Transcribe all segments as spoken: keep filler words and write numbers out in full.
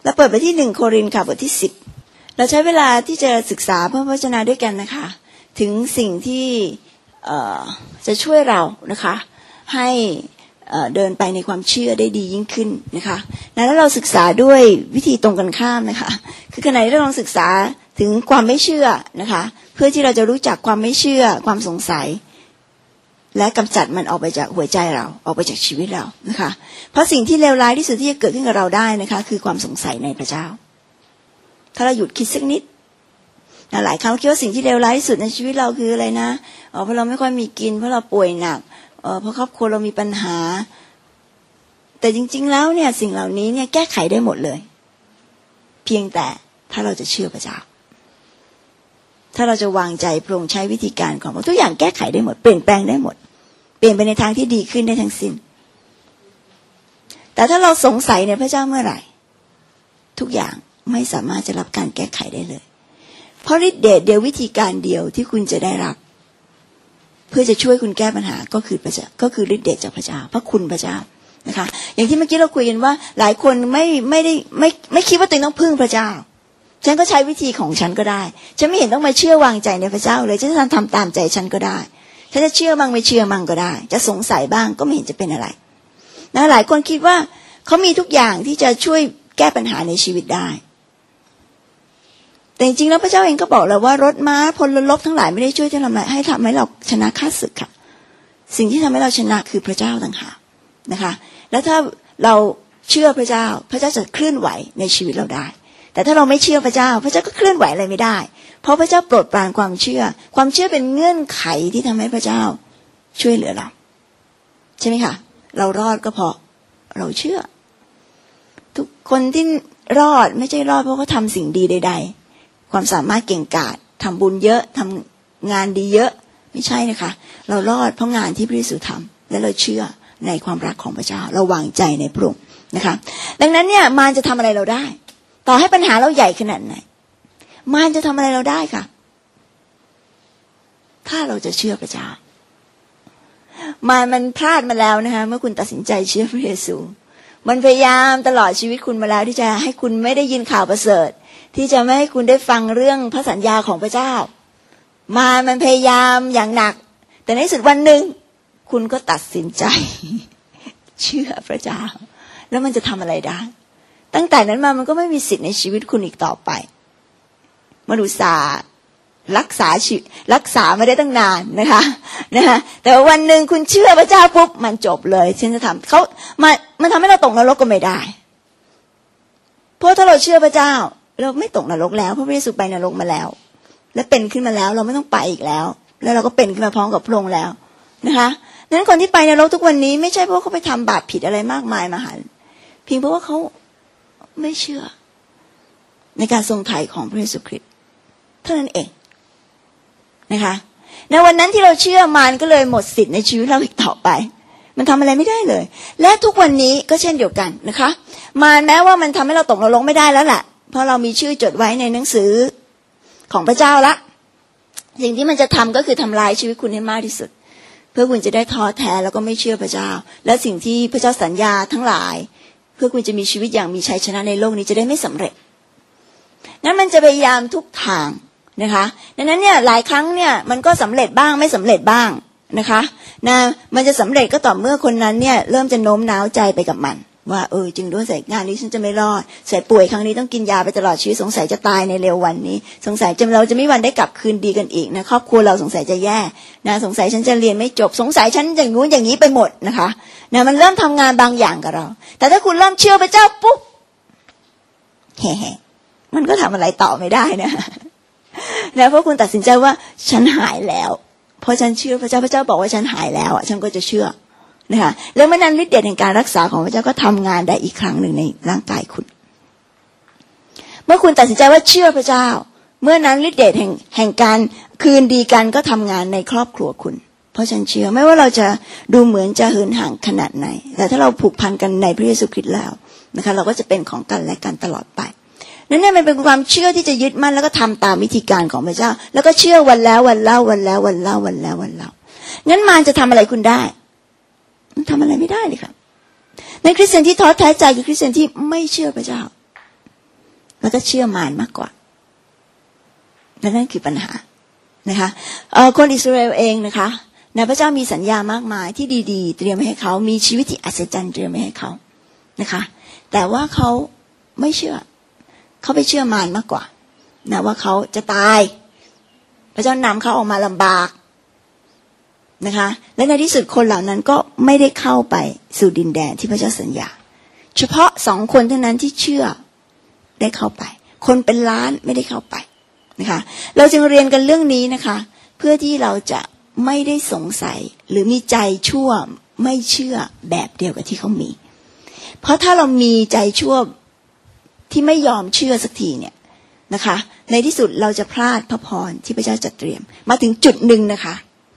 เราเปิดไปที่หนึ่งโครินธ์ค่ะบทที่สิบเราใช้เวลาที่จะศึกษาพระวจนะด้วยกันนะคะถึงสิ่งที่จะช่วยเรานะคะให้เดินไปในความเชื่อได้ดียิ่งขึ้นนะคะแล้วเราศึกษาด้วยวิธีตรงกันข้ามนะคะคือขณะที่เราลองศึกษาถึงความไม่เชื่อนะคะเพื่อที่เราจะรู้จักความไม่เชื่อความสงสัยและกำจัดมันออกไปจากหัวใจเราออกไปจากชีวิตเรานะคะเพราะสิ่งที่เลวร้ายที่สุดที่จะเกิดขึ้นกับเราได้นะคะคือความสงสัยในพระเจ้าถ้าเราหยุดคิดสักนิดหลายครั้งเราคิดว่าสิ่งที่เลวร้ายที่สุดในชีวิตเราคืออะไรนะอ๋อเพราะเราไม่ค่อยมีกินเพราะเราป่วยหนักเออเพราะครอบครัวเรามีปัญหาแต่จริงๆแล้วเนี่ยสิ่งเหล่านี้เนี่ยแก้ไขได้หมดเลยเพียงแต่ถ้าเราจะเชื่อพระเจ้าถ้าเราจะวางใจพระองค์ใช้วิธีการของพระทุกอย่างแก้ไขได้หมดเปลี่ยนแปลงได้หมดเปลี่ยนไปในทางที่ดีขึ้นได้ทั้งสิ้นแต่ถ้าเราสงสัยในพระเจ้าเมื่อไหร่ทุกอย่างไม่สามารถจะรับการแก้ไขได้เลยเพราะฤทธิ์เดชเดียววิธีการเดียวที่คุณจะได้รับเพื่อจะช่วยคุณแก้ปัญหาก็คือพระเจ้าก็คือฤทธิ์เดชจากพระเจ้าพระคุณพระเจ้านะคะอย่างที่เมื่อกี้เราคุยกันว่าหลายคนไม่ไม่ได้ไม่ไม่คิดว่าตัวเองต้องพึ่งพระเจ้าฉันก็ใช้วิธีของฉันก็ได้ฉันไม่เห็นต้องมาเชื่อวางใจในพระเจ้าเลยฉันจะทำตามใจฉันก็ได้ฉันจะเชื่อบ้างไม่เชื่อบ้างก็ได้จะสงสัยบ้างก็ไม่เห็นจะเป็นอะไรนะหลายคนคิดว่าเขามีทุกอย่างที่จะช่วยแก้ปัญหาในชีวิตได้แต่จริงๆแล้วพระเจ้าเองก็บอกแล้วว่ารถม้าพลรบทั้งหลายไม่ได้ช่วยที่เราให้ทำให้เราชนะข้าศึกค่ะสิ่งที่ทำให้เราชนะคือพระเจ้าต่างหากนะคะแล้วถ้าเราเชื่อพระเจ้าพระเจ้าจะเคลื่อนไหวในชีวิตเราได้แต่ถ้าเราไม่เชื่อพระเจ้าพระเจ้าก็เคลื่อนไหวอะไรไม่ได้เพราะพระเจ้าโปรดปรานความเชื่อความเชื่อเป็นเงื่อนไขที่ทำให้พระเจ้าช่วยเหลือเราใช่ไหมคะเรารอดก็เพราะเราเชื่อทุกคนที่รอดไม่ใช่รอดเพราะเขาทำสิ่งดีใดๆความสามารถเก่งกาจทำบุญเยอะทำงานดีเยอะไม่ใช่นะคะเรารอดเพราะงานที่พระเยซูทำและเราเชื่อในความรักของพระเจ้าเราวางใจในพระองค์นะคะดังนั้นเนี่ยมารจะทำอะไรเราได้ต่อให้ปัญหาเราใหญ่ขนาดไหนมารจะทำอะไรเราได้ค่ะถ้าเราจะเชื่อพระเจ้ามารมันพลาดมาแล้วนะคะเมื่อคุณตัดสินใจเชื่อพระเยซูมันพยายามตลอดชีวิตคุณมาแล้วที่จะให้คุณไม่ได้ยินข่าวประเสริฐที่จะไม่ให้คุณได้ฟังเรื่องพระสัญญาของพระเจ้ามารมันพยายามอย่างหนักแต่ในที่สุดวันหนึ่งคุณก็ตัดสินใจเชื่อพระเจ้าแล้วมันจะทำอะไรได้ตั้งแต่นั้นมามันก็ไม่มีสิทธิ์ในชีวิตคุณอีกต่อไปมนุษย์ศาสตร์รักษาชีรักษามาได้ตั้งนานนะคะนะคะแต่วันหนึ่งคุณเชื่อพระเจ้าปุ๊บมันจบเลยฉันจะทำเขามันมันทำให้เราตกนรกก็ไม่ได้เพราะถ้าเราเชื่อพระเจ้าเราไม่ตกนรกแล้วเพราะพระเยซูไปนรกมาแล้วและเป็นขึ้นมาแล้วเราไม่ต้องไปอีกแล้วแล้วเราก็เป็นขึ้นมาพร้อมกับพระองค์แล้วนะคะนั้นคนที่ไปนรกทุกวันนี้ไม่ใช่เพราะเขาไปทำบาปผิดอะไรมากมายมหันต์เพียงเพราะว่าเขาไม่เชื่อในการทรงไถ่ของพระเยซูคริสต์เท่านั้นเองนะคะในวันนั้นที่เราเชื่อมารก็เลยหมดสิทธิ์ในชีวิตเราอีกต่อไปมันทำอะไรไม่ได้เลยและทุกวันนี้ก็เช่นเดียวกันนะคะมารแม้ว่ามันทำให้เราตกนรกไม่ได้แล้วแหละเพราะเรามีชื่อจดไว้ในหนังสือของพระเจ้าละสิ่งที่มันจะทำก็คือทำลายชีวิตคุณให้มากที่สุดเพื่อคุณจะได้ท้อแท้แล้วก็ไม่เชื่อพระเจ้าและสิ่งที่พระเจ้าสัญญาทั้งหลายเพื่อคุณจะมีชีวิตอย่างมีชัยชนะในโลกนี้จะได้ไม่สำเร็จนั้นมันจะพยายามทุกทางนะคะดังนั้นเนี่ยหลายครั้งเนี่ยมันก็สำเร็จบ้างไม่สำเร็จบ้างนะคะนะมันจะสำเร็จก็ต่อเมื่อคนนั้นเนี่ยเริ่มจะโน้มน้าวใจไปกับมันว่าเออจริงด้วยใส่งานนี้ฉันจะไม่รอดใส่ป่วยครั้งนี้ต้องกินยาไปตลอดชีวิตสงสัยจะตายในเร็ววันนี้สงสัยจะเราจะไม่วันได้กลับคืนดีกันอีกนะครอบครัวเราสงสัยจะแย่นะสงสัยฉันจะเรียนไม่จบสงสัยฉันอย่างงู้นอย่างนี้ไปหมดนะคะนะมันเริ่มทำงานบางอย่างกับเราแต่ถ้าคุณเริ่มเชื่อพระเจ้าปุ๊บแฮ่ๆมันก็ทำอะไรต่อไม่ได้นะนะเพราะคุณตัดสินใจว่าฉันหายแล้วเพราะฉันเชื่อพระเจ้าพระเจ้าบอกว่าฉันหายแล้วอ่ะฉันก็จะเชื่อนะคะแล้วเมื่อนั้นฤทธิ์เดชแห่งการรักษาของพระเจ้าก็ทำงานได้อีกครั้งหนึ่งในร่างกายคุณเมื่อคุณตัดสินใจว่าเชื่อพระเจ้าเมื่อนั้นฤทธิ์เดชแห่งแห่งการคืนดีกันก็ทำงานในครอบครัวคุณเพราะฉันเชื่อไม่ว่าเราจะดูเหมือนจะเหินห่างขนาดไหนแต่ถ้าเราผูกพันกันในพระเยซูคริสต์แล้วนะคะเราก็จะเป็นของกันและกันตลอดไปนั่นเนี่ยมันเป็นความเชื่อที่จะยึดมั่นแล้วก็ทำตามวิธีการของพระเจ้าแล้วก็เชื่อวันแล้ววันเล่าวันแล้ววันเล่าวันแล้ววันเล่างั้นมารจะทำอะไรคุณได้มันทำอะไรไม่ได้เลยครับในคริสเตียนที่ท้อแท้ใจคือคริสเตียนที่ไม่เชื่อพระเจ้าแล้วก็เชื่อมารมากกว่าและนั่นคือปัญหานะคะคนอิสราเอลเองนะคะนะพระเจ้ามีสัญญามากมายที่ดีๆเตรียมให้เขามีชีวิตที่อัศจรรย์เตรียมให้เขานะคะแต่ว่าเขาไม่เชื่อเขาไปเชื่อมารมากกว่านะว่าเขาจะตายพระเจ้านำเขาออกมาลำบากนะคะและในที่สุดคนเหล่านั้นก็ไม่ได้เข้าไปสู่ดินแดนที่พระเจ้าสัญญาเฉพาะสองคนเท่านั้นที่เชื่อได้เข้าไปคนเป็นล้านไม่ได้เข้าไปนะคะเราจึงเรียนกันเรื่องนี้นะคะเพื่อที่เราจะไม่ได้สงสัยหรือมีใจชั่วไม่เชื่อแบบเดียวกับที่เขามีเพราะถ้าเรามีใจชั่วที่ไม่ยอมเชื่อสักทีเนี่ยนะคะในที่สุดเราจะพลาดพระพรที่พระเจ้าจัดเตรียมมาถึงจุดหนึ่งนะคะ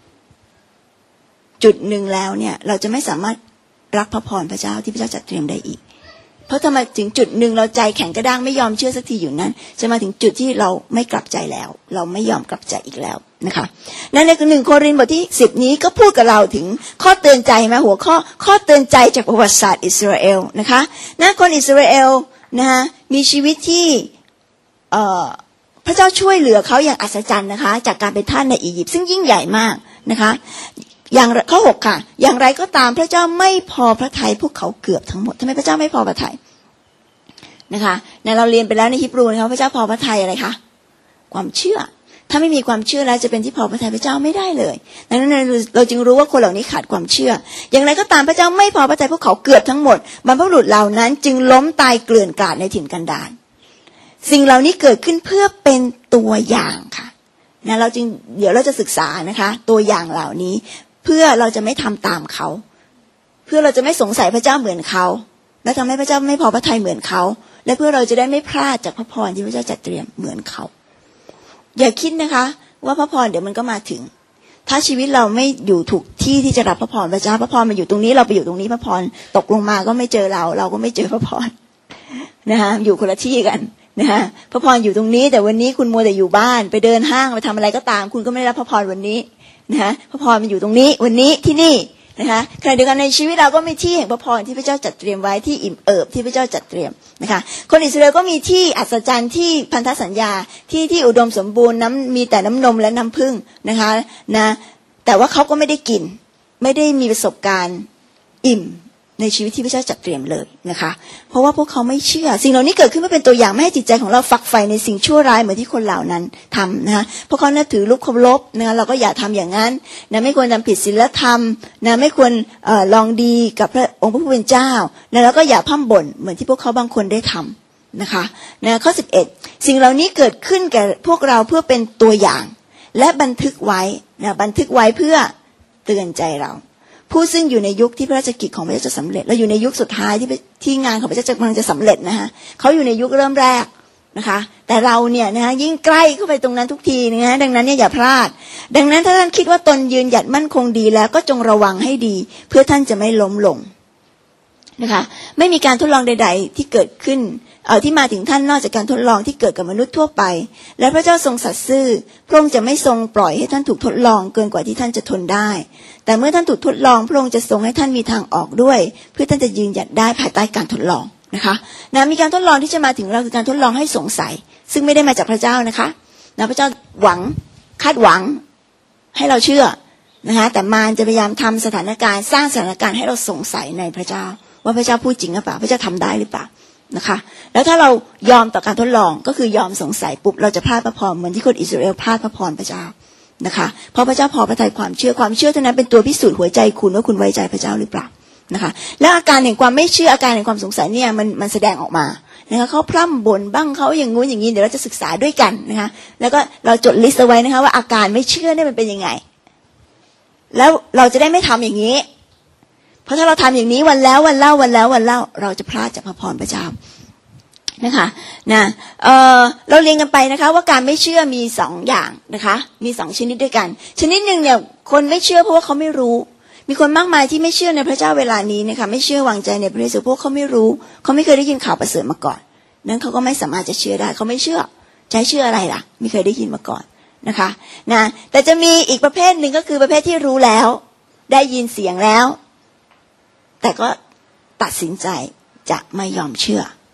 จุดหนึ่งแล้วเนี่ยเราจะไม่สามารถรับพระพรพระเจ้าที่พระเจ้าจัดเตรียมได้อีกเพราะถ้ามาถึงจุดหนึ่งเราใจแข็งกระด้างไม่ยอมเชื่อสักทีอยู่นั้นจะมาถึงจุดที่เราไม่กลับใจแล้วเราไม่ยอมกลับใจอีกแล้วนะคะนั่นในหนึ่งโครินธ์บทที่สิบนี้ก็พูดกับเราถึงข้อเตือนใจมาหัวข้อข้อเตือนใจจากประวัติศาสตร์อิสราเอลนะคะนั่นคนอิสราเอลนะคะมีชีวิตที่เอ่อพระเจ้าช่วยเหลือเขาอย่างอัศจรรย์นะคะจากการเป็นทาสในอียิปต์ซึ่งยิ่งใหญ่มากนะคะอย่างข้อหกค่ะอย่างไรก็ตามพระเจ้าไม่พอพระทัยพวกเขาเกือบทั้งหมดทำไมพระเจ้าไม่พอพระทัยนะคะในเราเรียนไปแล้วในฮีบรูนะคะพระเจ้าพอพระทัยอะไรคะความเชื่อถ้าไม่มีความเชื่อแล้วจะเป็นที่พอพระทัยพระเจ้าไม่ได้เลยดังนั้นเราจึงรู้ว่าคนเหล่านี้ขาดความเชื่ออย่างไรก็ตามพระเจ้าไม่พอพระทัยพวกเขาเกือบทั้งหมดบรรพบุรุษเหล่านั้นจึงล้มตายเกลื่อนกลาดในถิ่นกันดารสิ่งเหล่านี้เกิดขึ้นเพื่อเป็นตัวอย่างค่ะนะเราจึงเดี๋ยวเราจะศึกษานะคะตัวอย่างเหล่านี้เพื่อเราจะไม่ทำตามเขาเพื่อเราจะไม่สงสัยพระเจ้าเหมือนเขาและทำให้พระเจ้าไม่พอพระทัยเหมือนเขาและเพื่อเราจะได้ไม่พลาดจากพระพรที่พระเจ้าจัดเตรียมเหมือนเขาอย่าคิดนะคะว่าพระพรเดี๋ยวมันก็มาถึงถ้าชีวิตเราไม่อยู่ถูกที่ที่จะรับพระพรพระเจ้าพระพรมาอยู่ตรงนี้เราไปอยู่ตรงนี้พระพรตกลงมาก็ไม่เจอเราเราก็ไม่เจอพระพรนะคะอยู่คนละที่กันนะคะพระพรอยู่ตรงนี้แต่วันนี้คุณมัวแต่อยู่บ้านไปเดินห้างไปทำอะไรก็ตามคุณก็ไม่ได้รับพระพรวันนี้นะคะพระพรมันอยู่ตรงนี้วันนี้ที่นี่นะคะขณะเดียวกันในชีวิตเราก็มีที่แห่งพระพรที่พระเจ้าจัดเตรียมไว้ที่อิ่มเอิบที่พระเจ้าจัดเตรียมนะคะคนอิสราเอลก็มีที่อัศจรรย์ที่พันธสัญญาที่ที่อุดมสมบูรณ์น้ำมีแต่น้ำนมและน้ำผึ้งนะคะนะแต่ว่าเขาก็ไม่ได้กินไม่ได้มีประสบการณ์อิ่มในชีวิตที่พระเจ้าจัดเตรียมเลยนะคะเพราะว่าพวกเขาไม่เชื่อสิ่งเหล่านี้เกิดขึ้นเพื่อเป็นตัวอย่างไม่ให้จิตใจของเราฝักใฝ่ในสิ่งชั่วร้ายเหมือนที่คนเหล่านั้นทำนะคะเพราะเขานับถือรูปเคารพนะคะเราก็อย่าทำอย่างนั้นนะไม่ควรทำผิดศีลธรรมนะไม่ควรเอ่อลองดีกับพระองค์พระผู้เป็นเจ้านะแล้วก็อย่าพร่ำบ่นเหมือนที่พวกเขาบางคนได้ทำนะคะนะข้อสิบเอ็ดสิ่งเหล่านี้เกิดขึ้นแก่พวกเราเพื่อเป็นตัวอย่างและบันทึกไว้นะบันทึกไว้เพื่อเตือนใจเราผู้ซึ่งอยู่ในยุคที่พระราชกิจของพระเจ้าจะสำเร็จเราอยู่ในยุคสุดท้ายที่ที่งานของพระเจ้าจะกำลังจะสำเร็จนะคะเขาอยู่ในยุคเริ่มแรกนะคะแต่เราเนี่ยนะคะยิ่งใกล้เข้าไปตรงนั้นทุกทีนะดังนั้นเนี่ยอย่าพลาดดังนั้นถ้าท่านคิดว่าตนยืนหยัดมั่นคงดีแล้วก็จงระวังให้ดีเพื่อท่านจะไม่ล้มลงนะคะไม่มีการทดลองใดๆที่เกิดขึ้นเอ่อที่มาถึงท่านนอกจากการทดลองที่เกิดกับมนุษย์ทั่วไปและพระเจ้าทรงสัตย์ซื่อพระองค์จะไม่ทรงปล่อยให้ท่านถูกทดลองเกินกว่าที่ท่านจะทนได้แต่เมื่อท่านถูกทดลองพระองค์จะทรงให้ท่านมีทางออกด้วยเพื่อท่านจะยืนหยัดได้ภายใต้การทดลองนะคะนะมีการทดลองที่จะมาถึงเราคือการทดลองให้สงสัยซึ่งไม่ได้มาจากพระเจ้านะคะนะพระเจ้าหวังคาดหวังให้เราเชื่อนะคะแต่มารจะพยายามทำสถานการณ์สร้างสถานการณ์ให้เราสงสัยในพระเจ้าว่าพระเจ้าพูดจริงหรือเปล่าพระเจ้าทำได้หรือเปล่านะคะแล้วถ้าเรายอมต่อการทดลองก็คือยอมสงสัยปุ๊บเราจะพลาดพระพรเหมือนที่คนอิสราเอลพลาดพระพรพระเจ้านะคะเพราะพระเจ้าพอพระทัยความเชื่อความเชื่อเท่านั้นเป็นตัวพิสูจน์หัวใจคุณว่าคุณไว้ใจพระเจ้าหรือเปล่านะคะแล้วอาการแห่งความไม่เชื่ออาการแห่งความสงสัยเนี่ยมันมันแสดงออกมานะคะเขาพร่ำบ่นบ้างเขาอย่างงู้นอย่างนี้เดี๋ยวเราจะศึกษาด้วยกันนะคะแล้วก็เราจดลิสต์เอาไว้นะคะว่าอาการไม่เชื่อเนี่ยมันเป็นยังไงแล้วเราจะได้ไม่ทำอย่างนี้เพราะถ้าเราทำอย่างนี้วันแล้ววันเล่าวันแล้ววันเล่าเราจะพลาดจากพระพรพระเจ้านะคะนะเอ่อเราเรียนกันไปนะคะว่าการไม่เชื่อมีสองอย่างนะคะมีสองชนิดด้วยกันชนิดหนึ่งเนี่ยคนไม่เชื่อเพราะว่าเขาไม่รู้มีคนมากมายที่ไม่เชื่อในพระเจ้าเวลานี้นะคะไม่เชื่อวางใจในพระเยซูเพราะเขาไม่รู้เขาไม่เคยได้ยินข่าวประเสริฐมาก่อนนั้นเขาก็ไม่สามารถจะเชื่อได้เขาไม่เชื่อจะเชื่ออะไรล่ะไม่เคยได้ยินมาก่อนนะคะนะแต่จะมีอีกประเภทหนึ่งก็คือประเภทที่รู้แล้วได้ยินเสียงแล้วแต่ก็ตัดสินใจจะไม่ยอมเชื่อ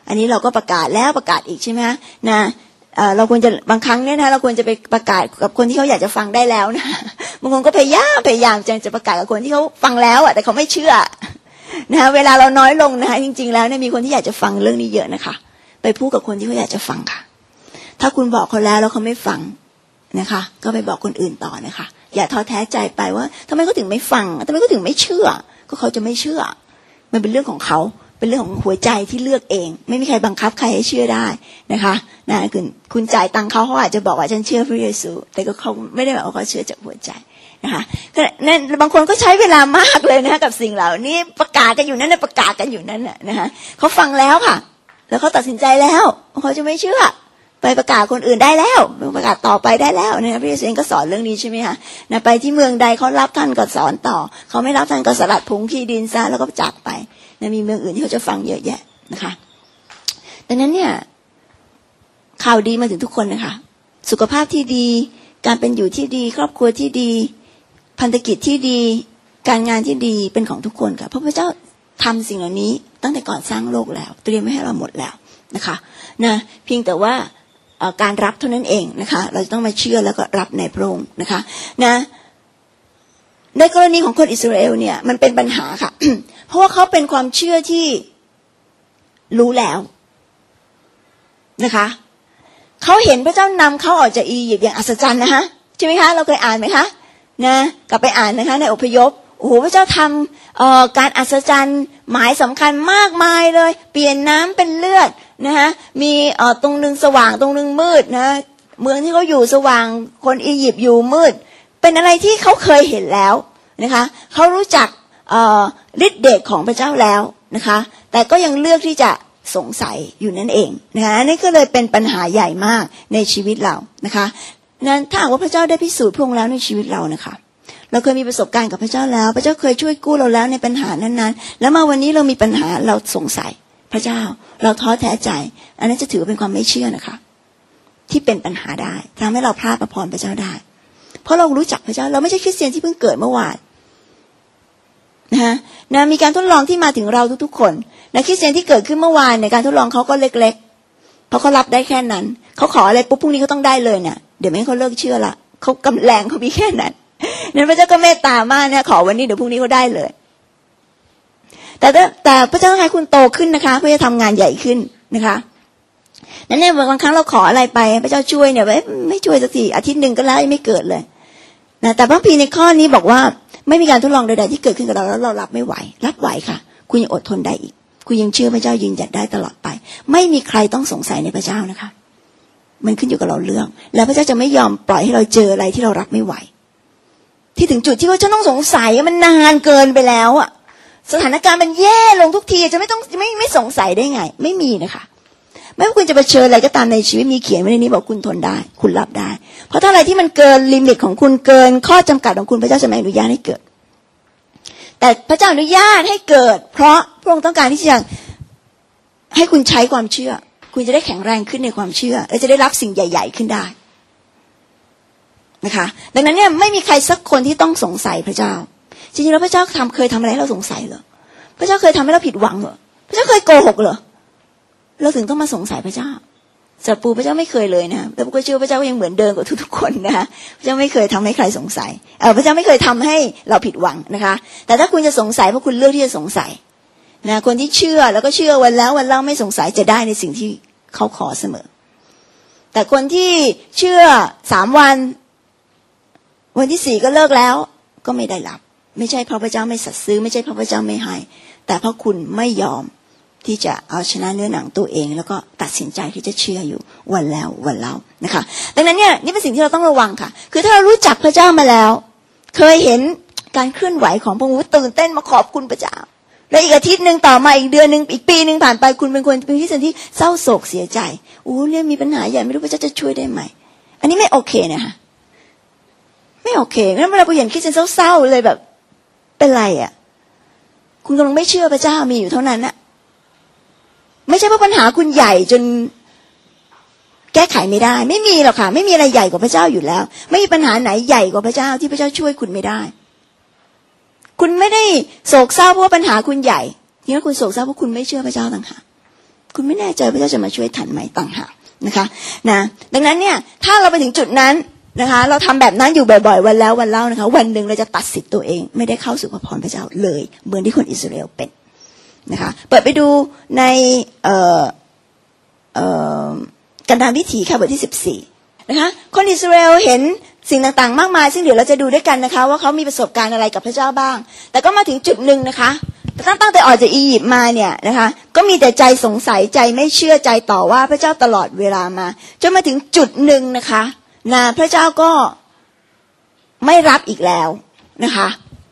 อันนี้เราก็ประกาศแล้วประกาศอีกใช่ไหมนะเราควรจะบางครั้งเนี่ยนะเราควรจะไปประกาศกับคนที่เขาอยากจะฟังได้แล้วนะบางคนก็พยายามพยายามจะประกาศกับคนที่เขาฟังแล้วอ่ะแต่เขาไม่เชื่อนะเวลาเราน้อยลงนะคะจริงๆแล้วเนี่ยมีคนที่อยากจะฟังเรื่องนี้เยอะนะคะไปพูดกับคนที่เขาอยากจะฟังค่ะถ้าคุณบอกเขาแล้วแล้วเขาไม่ฟังนะคะก็ไปบอกคนอื่นต่อนะคะอย่าท้อแท้ใจไปว่าทำไมเขาถึงไม่ฟังทำไมเขาถึงไม่เชื่อก็เขาจะไม่เชื่อมันเป็นเรื่องของเขาเป็นเรื่องของหัวใจที่เลือกเองไม่มีใครบังคับใครให้เชื่อได้นะคะนะคุณคุณจ่ายตังค์เขาเขาอาจจะบอกว่าฉันเชื่อพระเยซูแต่ก็เขาไม่ได้บอกว่าเขาเชื่อจากหัวใจนะคะก็นั่นบางคนก็ใช้เวลามากเลยนะคะกับสิ่งเหล่านี้ประกาศกันอยู่นั้นนะประกาศกันอยู่นั้นน่ะนะคะเขาฟังแล้วค่ะแล้วเขาตัดสินใจแล้วเขาจะไม่เชื่อไปประกาศคนอื่นได้แล้วประกาศต่อไปได้แล้วนะพระเยซูเองก็สอนเรื่องนี้ใช่ไหมคะนะไปที่เมืองใดเขารับท่านก็สอนต่อเขาไม่รับท่านก็สลัดผงขี้ดินซะแล้วก็จากไปนะมีเมืองอื่นที่เขาจะฟังเยอะแยะนะคะดังนั้นเนี่ยข่าวดีมาถึงทุกคนนะคะสุขภาพที่ดีการเป็นอยู่ที่ดีครอบครัวที่ดีพันธกิจที่ดีการงานที่ดีเป็นของทุกคนค่ะเพราะพระเจ้าทำสิ่งเหล่านี้ตั้งแต่ก่อนสร้างโลกแล้วเตรียมไว้ให้เราหมดแล้วนะคะนะเพียงแต่ว่าการรับเท่านั้นเองนะคะเราจะต้องมาเชื่อแล้วก็รับในพระองค์นะคะนะในกรณีของคนอิสราเอลเนี่ยมันเป็นปัญหาค่ะ เพราะว่าเขาเป็นความเชื่อที่รู้แล้วนะคะเขาเห็นพระเจ้านำเขาออกจากอียิปต์อย่างอัศจรรย์นะคะใช่ไหมคะเราเคยอ่านไหมคะนะกลับไปอ่านนะคะในอพยพโอ้โหพระเจ้าทำเอ่อการอัศจรรย์หมายสำคัญมากมายเลยเปลี่ยนน้ำเป็นเลือดนะคะมีเอ่อตรงนึงสว่างตรงนึงมืดนะเมืองที่เขาอยู่สว่างคนอียิปต์อยู่มืดเป็นอะไรที่เขาเคยเห็นแล้วนะคะเขารู้จักเอ่อฤทธิ์เดชของพระเจ้าแล้วนะคะแต่ก็ยังเลือกที่จะสงสัยอยู่นั่นเองนะคะนี่ก็เลยเป็นปัญหาใหญ่มากในชีวิตเรานะคะนั้นถ้าหากว่าพระเจ้าได้พิสูจน์พระองค์แล้วในชีวิตเรานะคะเราเคยมีประสบการณ์กับพระเจ้าแล้วพระเจ้าเคยช่วยกู้เราแล้วในปัญหานั้นๆแล้วมาวันนี้เรามีปัญหาเราสงสัยพระเจ้าเราท้อแท้ใจอันนั้นจะถือเป็นความไม่เชื่อนะคะที่เป็นปัญหาได้ทำให้เราพลาดพระพรพระเจ้าได้เพราะเรารู้จักพระเจ้าเราไม่ใช่คริสเตียนที่เพิ่งเกิดเมื่อวานนะคะนะมีการทดลองที่มาถึงเราทุกๆคนนะคริสเตียนที่เกิดขึ้นเมื่อวานในการทดลองเขาก็เล็กๆเพราะเขารับได้แค่นั้นเขาขออะไรปุ๊บพรุ่งนี้เขาต้องได้เลยเนี่ยเดี๋ยวไม่เขาเลิกเชื่อละเขากำแรงเขามีแค่นั้นนั้นพระเจ้าก็เมตตามากนะขอวันนี้เดี๋ยวพรุ่งนี้เขาได้เลยแต่แต่พระเจ้าให้คุณโตขึ้นนะคะเพื่อจะทำงานใหญ่ขึ้นนะคะนั้นเนี่ยบางครั้งเราขออะไรไปพระเจ้าช่วยเนี่ยไม่ช่วยสักทีอาทิตย์หนึ่งก็แล้วไม่เกิดเลยนะแต่พระคัมภีร์ในข้อนี้บอกว่าไม่มีการทดลองใดๆที่เกิดขึ้นกับเราแล้วเรารับไม่ไหวรับไหวค่ะคุณยังอดทนได้อีกคุณยังเชื่อพระเจ้ายืนหยัดได้ตลอดไปไม่มีใครต้องสงสัยในพระเจ้านะคะมันขึ้นอยู่กับเราเรื่องแล้วพระเจ้าจะไม่ยอมปล่อยให้เราเจออะไรที่เรารับไม่ไหวที่ถึงจุดที่ว่าจะต้องสงสัยมันนานเกินไปแล้วอะสถานการณ์มันแย่ลงทุกทีจะไม่ต้องไม่ไม่สงสัยได้ไงไม่มีนะคะไม่ว่าคุณจะเผชิญอะไรก็ตามในชีวิตมีเขียนไว้ในนี้บอกคุณทนได้คุณรับได้เพราะถ้าอะไรที่มันเกินลิมิตของคุณเกินข้อจำกัดของคุณพระเจ้าจะไม่อนุญาตให้เกิดแต่พระเจ้าอนุญาตให้เกิดเพราะพระองค์ต้องการที่จะให้คุณใช้ความเชื่อคุณจะได้แข็งแรงขึ้นในความเชื่อและจะได้รับสิ่งใหญ่ๆขึ้นได้นะคะดังนั้นเนี่ยไม่มีใครสักคนที่ต้องสงสัยพระเจ้าจริงๆแล้วพระเจ้าทำเคยทำอะไรให้เราสงสัยเหรอพระเจ้าเคยทำให้เราผิดหวังเหรอพระเจ้าเคยโกหกเหรอเราถึงต้องมาสงสัยพระเจ้าสัพปูพระเจ้าไม่เคยเลยนะแต่พวกก็เชื่อพระเจ้าก็ยังเหมือนเดิมกับทุกๆคนนะคะพระเจ้าไม่เคยทำให้ใครสงสัยเออพระเจ้าไม่เคยทำให้เราผิดหวังนะคะแต่ถ้าคุณจะสงสัยเพราะคุณเลือกที่จะสงสัยนะคนที่เชื่อแล้วก็เชื่อวันแล้ววันเล่าไม่สงสัยจะได้ในสิ่งที่เขาขอเสมอแต่คนที่เชื่อสามวันวันที่สี่ก็เลิกแล้วก็ไม่ได้รับไม่ใช่เพราะพระเจ้าไม่สัตย์ซื่อไม่ใช่เพราะพระเจ้าไม่ให้แต่เพราะคุณไม่ยอมที่จะเอาชนะเนื้อหนังตัวเองแล้วก็ตัดสินใจที่จะเชื่ออยู่วันแล้ววันเล่านะคะดังนั้นเนี่ยนี่เป็นสิ่งที่เราต้องระวังค่ะคือถ้าเรารู้จักพระเจ้ามาแล้วเคยเห็นการเคลื่อนไหวของพระองค์ตื่นเต้นมาขอบคุณพระเจ้าแล้วอีกอาทิตย์นึงต่อมาอีกเดือนนึงอีกปีนึงผ่านไปคุณเป็นคนเป็นที่สันที่เศร้าโศกเสียใจโอ้เนี่ยมีปัญหาใหญ่ไม่รู้พระเจ้าจะช่วยได้ไหมอันนี้ไม่โอเคนะคะไม่โอเคงั้นเวลาเราเห็นคริสเตียนเศร้าๆเลยแบบเป็นไรอ่ะคุณกำลังไม่เชื่อพระเจ้ามีอยู่เท่านั้นน่ะไม่ใช่เพราะปัญหาคุณใหญ่จนแก้ไขไม่ได้ไม่มีหรอกค่ะไม่มีอะไรใหญ่กว่าพระเจ้าอยู่แล้วไม่มีปัญหาไหนใหญ่กว่าพระเจ้าที่พระเจ้าช่วยคุณไม่ได้คุณไม่ได้โศกเศร้าเพราะปัญหาคุณใหญ่ทีนี้คุณโศกเศร้าเพราะคุณไม่เชื่อพระเจ้าต่างหากคุณไม่แน่ใจพระเจ้าจะมาช่วยทันไหมต่างหากนะคะนะดังนั้นเนี่ยถ้าเราไปถึงจุดนั้นนะคะเราทำแบบนั้นอยู่บ่อยๆวันแล้ววันเล่านะคะวันหนึ่งเราจะตัดสิทธิ์ตัวเองไม่ได้เข้าสู่พระพรพระเจ้าเลยเหมือนที่คนอิสราเอลเป็นนะคะเปิดไปดูในเอ่อเอ่อกันดารวิถีค่ะบทที่สิบสี่นะคะคนอิสราเอลเห็นสิ่งต่างๆมากมายซึ่งเดี๋ยวเราจะดูด้วยกันนะคะว่าเขามีประสบการณ์อะไรกับพระเจ้าบ้างแต่ก็มาถึงจุดหนึ่งนะคะตั้งตั้งแต่ออกจากอียิปต์มาเนี่ยนะคะก็มีแต่ใจสงสัยใจไม่เชื่อใจต่อว่าพระเจ้าตลอดเวลามาจนมาถึงจุดหนึ่งนะคะนะพระเจ้าก็ไม่รับอีกแล้วนะคะ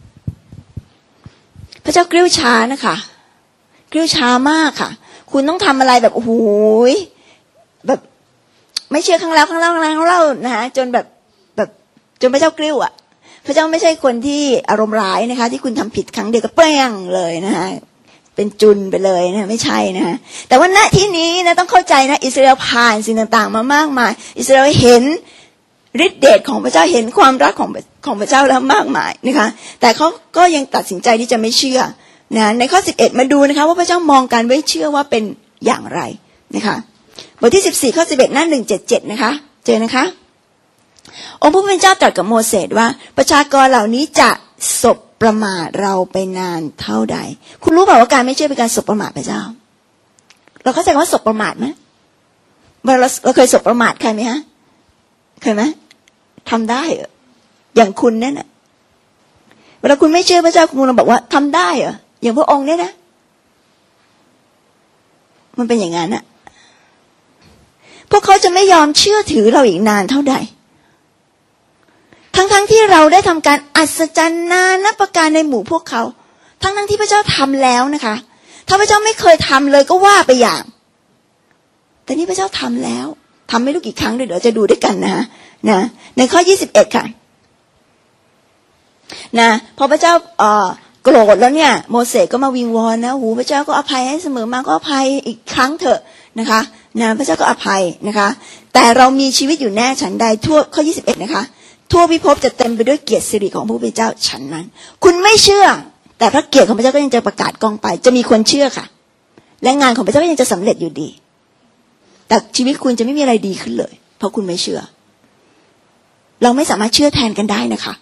พระเจ้ากริ้วช้านะคะกริ้วช้ามากค่ะคุณต้องทำอะไรแบบโอ้โหแบบไม่เชื่อครั้งแล้วครั้งเล่าครั้งเล่านะคะจนแบบแบบจนพระเจ้ากริ้วอ่ะพระเจ้าไม่ใช่คนที่อารมณ์ร้ายนะคะที่คุณทำผิดครั้งเดียวก็เปรี้ยงเลยนะคะเป็นจุนไปเลยนะไม่ใช่นะแต่ว่าณที่นี้นะต้องเข้าใจนะอิสราเอลผ่านสิ่งต่างๆมามากมายอิสราเอลเห็นฤทธิ์เดชของพระเจ้าเห็นความรักของของพระเจ้าแล้วมากมายนะคะแต่เขาก็ยังตัดสินใจที่จะไม่เชื่อนะในข้อสิบเอ็ดมาดูนะคะว่าพระเจ้ามองการไม่เชื่อว่าเป็นอย่างไรนะคะบทที่สิบสี่ข้อสิบเอ็ดหน้าหนึ่งเจ็ดเจ็ดนะคะเจอนะคะองค์ผู้เป็นเจ้าตรัสกับโมเสสว่าประชากรเหล่านี้จะสบประมาทเราไปนานเท่าใดคุณรู้เปล่าว่าการไม่เชื่อเป็นการสบประมาทพระเจ้าเราเข้าใจว่าสบประมาทไหมเราเราเคยสบประมาทใครไหมฮะเคยไหมทำได้เหรออย่างคุณเนี่ยนะเวลาคุณไม่เชื่อพระเจ้าคุณเราบอกว่าทำได้เหรออย่างพระองค์เนี่ยนะมันเป็นอย่างนั้นอะพวกเขาจะไม่ยอมเชื่อถือเราอีกนานเท่าใดทั้งๆ ท, ที่เราได้ทำการอัศจรรย์นานับประการในหมู่พวกเขาทั้งๆ ที่พระเจ้าทำแล้วนะคะถ้าพระเจ้าไม่เคยทำเลยก็ว่าไปอย่างแต่นี่พระเจ้าทำแล้วทำไม่รู้กี่ครั้งเดี๋ยวจะดูด้วยกันนะนะในข้อยี่สิบเอ็ดค่ะนะพอพระเจ้าเอ่อโกรธแล้วเนี่ยโมเสสก็มาวิงวอนนะหูพระเจ้าก็อภัยให้เสมอมาก็อภัยอีกครั้งเถอะนะคะนะพระเจ้าก็อภัยนะคะแต่เรามีชีวิตอยู่แน่ฉันใดทั่วข้อยี่สิบเอ็ดนะคะทั่วพิภพจะเต็มไปด้วยเกียรติสิริของพระผู้เป็นเจ้าฉันนั้นคุณไม่เชื่อแต่พระเกียรติของพระเจ้าก็ยังจะประกาศกองไปจะมีคนเชื่อค่ะและงานของพระเจ้าก็ยังจะสำเร็จอยู่ดีแต่ชีวิตคุณจะไม่มีอะไรดีขึ้นเลยเพราะคุณไม่เชื่อเราไม่สามารถเชื่อแทนกันได้นะคะ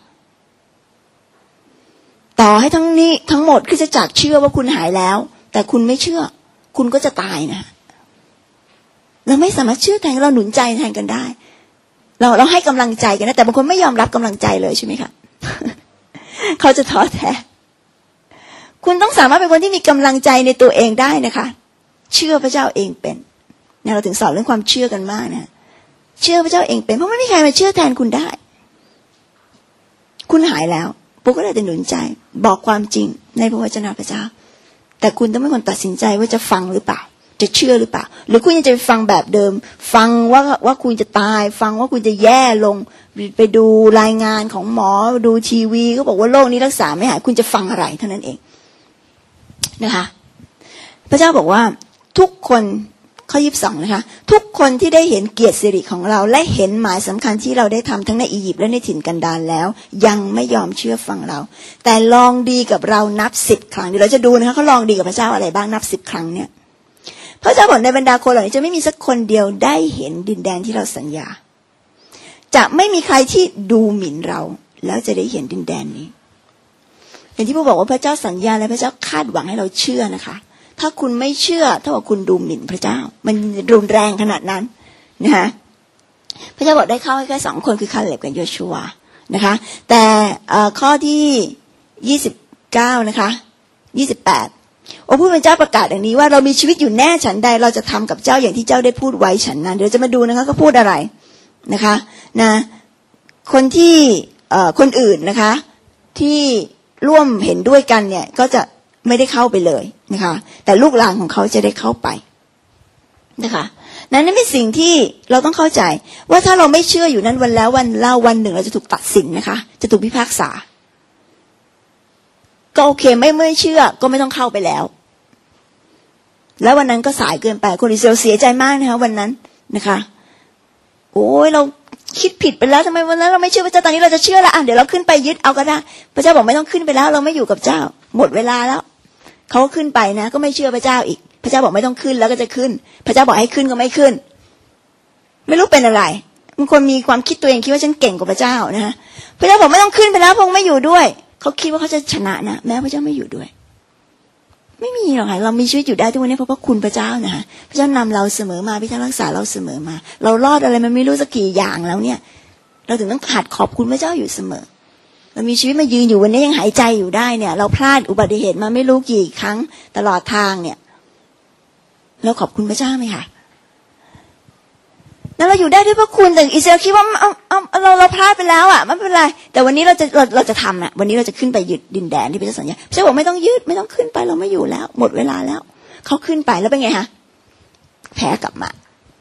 ต่อให้ทั้งนี้ทั้งหมดคือจะจักเชื่อว่าคุณหายแล้วแต่คุณไม่เชื่อคุณก็จะตายนะเราไม่สามารถเชื่อแทนเราหนุนใจแทนกันได้เราเราให้กำลังใจกันนะแต่บางคนไม่ยอมรับกำลังใจเลยใช่ไหมคะ เขาจะท้อแท้คุณต้องสามารถเป็นคนที่มีกำลังใจในตัวเองได้นะคะเชื่อพระเจ้าเองเป็นเนี่ยเราถึงสอนเรื่องความเชื่อกันมากนะเชื่อพระเจ้าเองเป็นเพราะไม่มีใครมาเชื่อแทนคุณได้คุณหายแล้วปุ๊กก็เลยจะหนุนใจบอกความจริงในพระวจนะพระเจ้าแต่คุณต้องเป็นคนตัดสินใจว่าจะฟังหรือเปล่าจะเชื่อหรือเปล่าหรือคุณยังจะไปฟังแบบเดิมฟังว่าว่าคุณจะตายฟังว่าคุณจะแย่ลงไปดูรายงานของหมอดูทีวีก็บอกว่าโรคนี้รักษาไม่หายคุณจะฟังอะไรเท่านั้นเองนะคะพระเจ้าบอกว่าทุกคนข้อยี่สิบสองนะคะทุกคนที่ได้เห็นเกียรติสิริของเราและเห็นหมายสำคัญที่เราได้ทำทั้งในอียิปต์และในถิ่นกันดารแล้วยังไม่ยอมเชื่อฟังเราแต่ลองดีกับเรานับสิบครั้งเดี๋ยวเราจะดูนะคะเขาลองดีกับพระเจ้าอะไรบ้างนับสิบครั้งเนี่ยพระเจ้าบอกในบรรดาคนเหล่านี้จะไม่มีสักคนเดียวได้เห็นดินแดนที่เราสัญญาจะไม่มีใครที่ดูหมิ่นเราแล้วจะได้เห็นดินแดนนี้อย่างที่พระบอกว่าพระเจ้าสัญญาและพระเจ้าคาดหวังให้เราเชื่อนะคะถ้าคุณไม่เชื่อถ้าว่าคุณดูหมิ่นพระเจ้ามันรุนแรงขนาดนั้นนะคะพระเจ้าบอกได้เข้าแค่สองคนคือคาเลบกับโยชูวานะคะแต่ข้อที่ยี่สิบเก้านะคะยี่สิบแปดองค์ผู้เป็นเจ้าประกาศอย่างนี้ว่าเรามีชีวิตอยู่แน่ฉันใดเราจะทำกับเจ้าอย่างที่เจ้าได้พูดไว้ฉันนั้นเดี๋ยวจะมาดูนะคะก็พูดอะไรนะคะนะคนที่คนอื่นนะคะที่ร่วมเห็นด้วยกันเนี่ยก็จะไม่ได้เข้าไปเลยนะคะแต่ลูกหลานของเขาจะได้เข้าไปนะคะนั่นเป็นสิ่งที่เราต้องเข้าใจว่าถ้าเราไม่เชื่ออยู่นั้นวันแล้ววันเล่าวันหนึ่งเราจะถูกตัดสินนะคะจะถูกพิพากษาก็โอเคไม่ไม่เชื่อก็ไม่ต้องเข้าไปแล้วแล้ววันนั้นก็สายเกินไปคนอิสราเอลเสียใจมากนะคะวันนั้นนะคะโอ้ยเราคิดผิดไปแล้วทำไมวันนั้นเราไม่เชื่อพระเจ้าตอนนี้เราจะเชื่อแล้วอ่ะเดี๋ยวเราขึ้นไปยึดเอาก็ได้พระเจ้าบอกไม่ต้องขึ้นไปแล้วเราไม่อยู่กับเจ้าหมดเวลาแล้วเขาก็ขึ้นไปนะก็ไม่เชื่อพระเจ้าอีกพระเจ้าบอกไม่ต้องขึ้นแล้วก็จะขึ้นพระเจ้าบอกให้ขึ้นก็ไม่ขึ้นไม่รู้เป็นอะไรบางคนมีความคิดตัวเองคิดว่าฉันเก่งกว่าพระเจ้านะฮะพระเจ้าบอกไม่ต้องขึ้นไปแล้วพระองค์ไม่อยู่ด้วยเขาคิดว่าเขาจะชนะนะแม้พระเจ้าไม่อยู่ด้วยไม่มีหรอกค่ะเรามีชีวิตอยู่ได้ทุกวันนี้เพราะพระคุณพระเจ้านะพระเจ้านำเราเสมอมาพระเจ้ารักษาเราเสมอมาเรารอดอะไรมันไม่รู้สักกี่อย่างแล้วเนี่ยเราถึงต้องหัดขอบคุณพระเจ้าอยู่เสมอเรามีชีวิตมายืนอยู่วันนี้ยังหายใจอยู่ได้เนี่ยเราพลาดอุบัติเหตุมาไม่รู้กี่ครั้งตลอดทางเนี่ยเราขอบคุณพระเจ้าไหมคะแล้วเราอยู่ได้ด้วยพระคุณแต่อิสราเอลคิดว่าเอาเอาเราเราพลาดไปแล้วอ่ะไม่เป็นไรแต่วันนี้เราจะเราเราจะทำอ่ะวันนี้เราจะขึ้นไปยึดดินแดนที่พระเจ้าสัญญาพระเจ้าบอกไม่ต้องยึดไม่ต้องขึ้นไปเราไม่อยู่แล้วหมดเวลาแล้วเขาขึ้นไปแล้วเป็นไงฮะแพ้กลับมา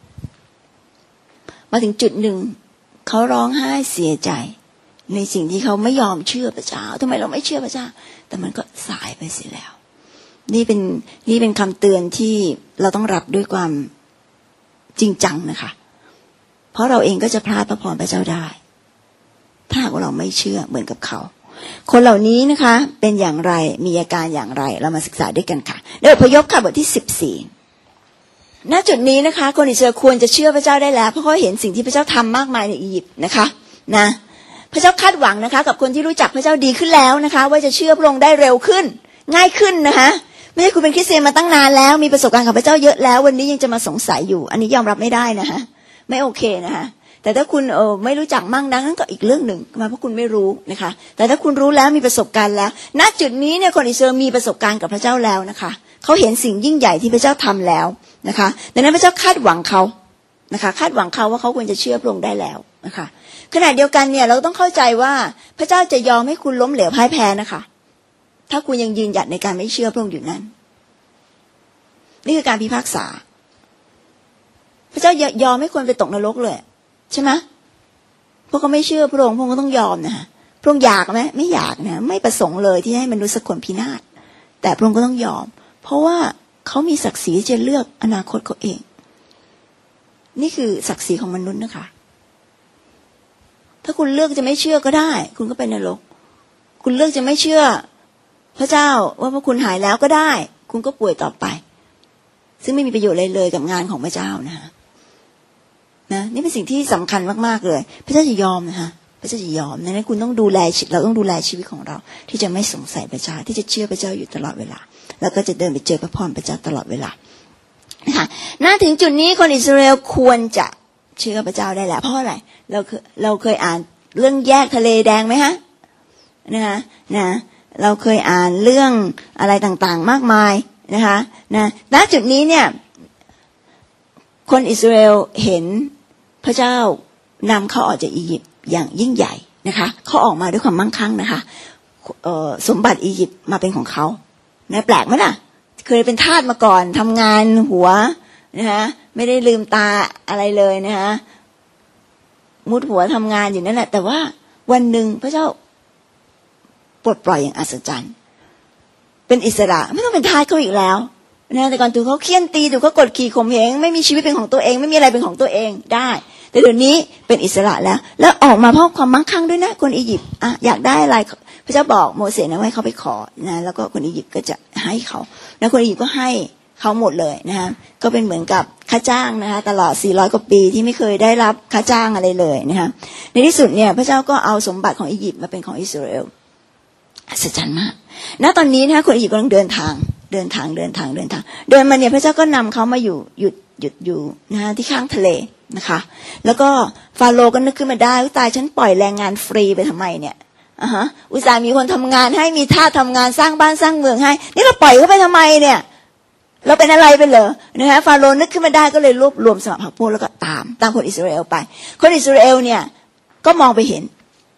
มาถึงจุดหนึ่งเขาร้องไห้เสียใจในสิ่งที่เขาไม่ยอมเชื่อพระเจ้าทำไมเราไม่เชื่อพระเจ้าแต่มันก็สายไปเสียแล้วนี่เป็นนี่เป็นคำเตือนที่เราต้องรับด้วยความจริงจังนะคะเพราะเราเองก็จะพลาดพระพรพระเจ้าได้ถ้าหากว่าเราไม่เชื่อเหมือนกับเขาคนเหล่านี้นะคะเป็นอย่างไรมีอาการอย่างไรเรามาศึกษาด้วยกันค่ะในอพยพค่ะบทที่สิบสี่ณจุดนี้นะคะคนอิสราเอลควรจะเชื่อพระเจ้าได้แล้วเพราะเขาเห็นสิ่งที่พระเจ้าทำมากมายในอียิปต์นะคะนะพระเจ้าคาดหวังนะคะกับคนที่รู้จักพระเจ้าดีขึ้นแล้วนะคะว่าจะเชื่อพระองค์ได้เร็วขึ้นง่ายขึ้นนะคะไม่ใช่คุณเป็นคริสเตียนมาตั้งนานแล้วมีประสบการณ์กับพระเจ้าเยอะแล้ววันนี้ยังจะมาสงสัยอยู่อันนี้ยอมรับไม่ได้นะคะไม่โอเคนะคะแต่ถ้าคุณเออไม่รู้จักมั่งนักนั่นก็อีกเรื่องหนึ่งมาเพราะคุณไม่รู้นะคะแต่ถ้าคุณรู้แล้วมีประสบการณ์แล้วณจุดนี้เนี่ยคนอิสราเอลมีประสบการณ์กับพระเจ้าแล้วนะคะเขาเห็นสิ่งยิ่งใหญ่ที่พระเจ้าทำแล้วนะคะดังนั้นพระเจ้าคาดหวังเขานะคะคาดหวังเขาว่าเขาควรจะเชื่อพระองค์ได้แล้วนะคะขณะเดียวกันเนี่ยเราต้องเข้าใจว่าพระเจ้าจะยอมให้คุณล้มเหลวพ่ายแพ้นะคะถ้าคุณยังยืนหยัดในการไม่เชื่อพระองค์อยู่นั้นนี่คือการพิพากษาพระเจ้ายอมให้คนไปตกนรกเลยใช่ไหมพวกเขาไม่เชื่อพระองค์พระองค์ก็ต้องยอมนะพระองค์อยากไหมไม่อยากนะไม่ประสงค์เลยที่ให้มนุษย์สักคนพินาศแต่พระองค์ก็ต้องยอมเพราะว่าเขามีศักดิ์ศรีจะเลือกอนาคตเขาเองนี่คือศักดิ์ศรีของมนุษย์นะคะถ้าคุณเลือกจะไม่เชื่อก็ได้คุณก็ไปนรกคุณเลือกจะไม่เชื่อพระเจ้าว่าพระคุณหายแล้วก็ได้คุณก็ป่วยต่อไปซึ่งไม่มีประโยชน์อะไรเลยกับงานของพระเจ้านะคะนะนี่เป็นสิ่งที่สำคัญมากๆเลยพระเจ้าจะยอมนะคะพระเจ้าจะยอมดังนั้นคุณต้องดูแลเราต้องดูแลชีวิตของเราที่จะไม่สงสัยพระเจ้าที่จะเชื่อพระเจ้าอยู่ตลอดเวลาแล้วก็จะเดินไปเจอพระพรพระเจ้าตลอดเวลานะคะน่าถึงจุดนี้คนอิสราเอลควรจะเชื่อพระเจ้าได้แล้วเพราะอะไรเราเคยเราเคยอ่านเรื่องแยกทะเลแดงไหมฮะนะคะนะเราเคยอ่านเรื่องอะไรต่างๆมากมายนะคะนะณจุดนี้เนี่ยคนอิสราเอลเห็นพระเจ้านำเขาออกจากอียิปต์อย่างยิ่งใหญ่นะคะเขาออกมาด้วยความมั่งคั่งนะคะสมบัติอียิปต์มาเป็นของเขานะแปลกไหมล่ะเคยเป็นทาสมาก่อนทำงานหัวนะคะไม่ได้ลืมตาอะไรเลยนะคะมุดหัวทำงานอยู่นั่นแหละแต่ว่าวันหนึ่งพระเจ้าปลดปล่อยอย่างอัศจรรย์เป็นอิสระไม่ต้องเป็นทาสเขาอีกแล้วนะแต่ก่อนถูกเขาเคี่ยนตีถูกเขากดขี่ข่มเหงไม่มีชีวิตเป็นของตัวเองไม่มีอะไรเป็นของตัวเองได้แต่เดี๋ยวนี้เป็นอิสระแล้วแล้วออกมาเพราะความมั่งคั่งด้วยนะคนอียิปต์อ่ะอยากได้อะไรพระเจ้าบอกโมเสสนะให้เขาไปขอนะแล้วก็คนอียิปต์ก็จะให้เขาแล้วคนอียิปต์ก็ให้เขาหมดเลยนะคะก็เป็นเหมือนกับค่าจ้างนะคะตลอดสี่ร้อยกว่าปีที่ไม่เคยได้รับค่าจ้างอะไรเลยนะคะในที่สุดเนี่ยพระเจ้าก็เอาสมบัติของอียิปต์มาเป็นของอิสราเอลอัศจรรย์มากณตอนนี้นะคะคนอียิปต์กำลังเดินทางเดินทางเดินทางเดินทางเดินมาเนี่ยพระเจ้าก็นำเขามาอยู่หยุดหยุดอยู่นะที่ข้างทะเลนะคะแล้วก็ฟาโรห์ก็นึกขึ้นมาได้ว่าตายฉันปล่อยแรงงานฟรีไปทำไมเนี่ยอ่ะฮะอุตส่าห์มีคนทำงานให้มีทาสทำงานสร้างบ้านสร้างเมืองให้นี่เราปล่อยเขาไปทำไมเนี่ยเราเป็นอะไรไปเหรอนะฮะฟาโรห์นึกขึ้นมาได้ก็เลยรวบรวมสมัครพรรคพวกแล้วก็ตามตามคนอิสราเอลไปคนอิสราเอลเนี่ยก็มองไปเห็น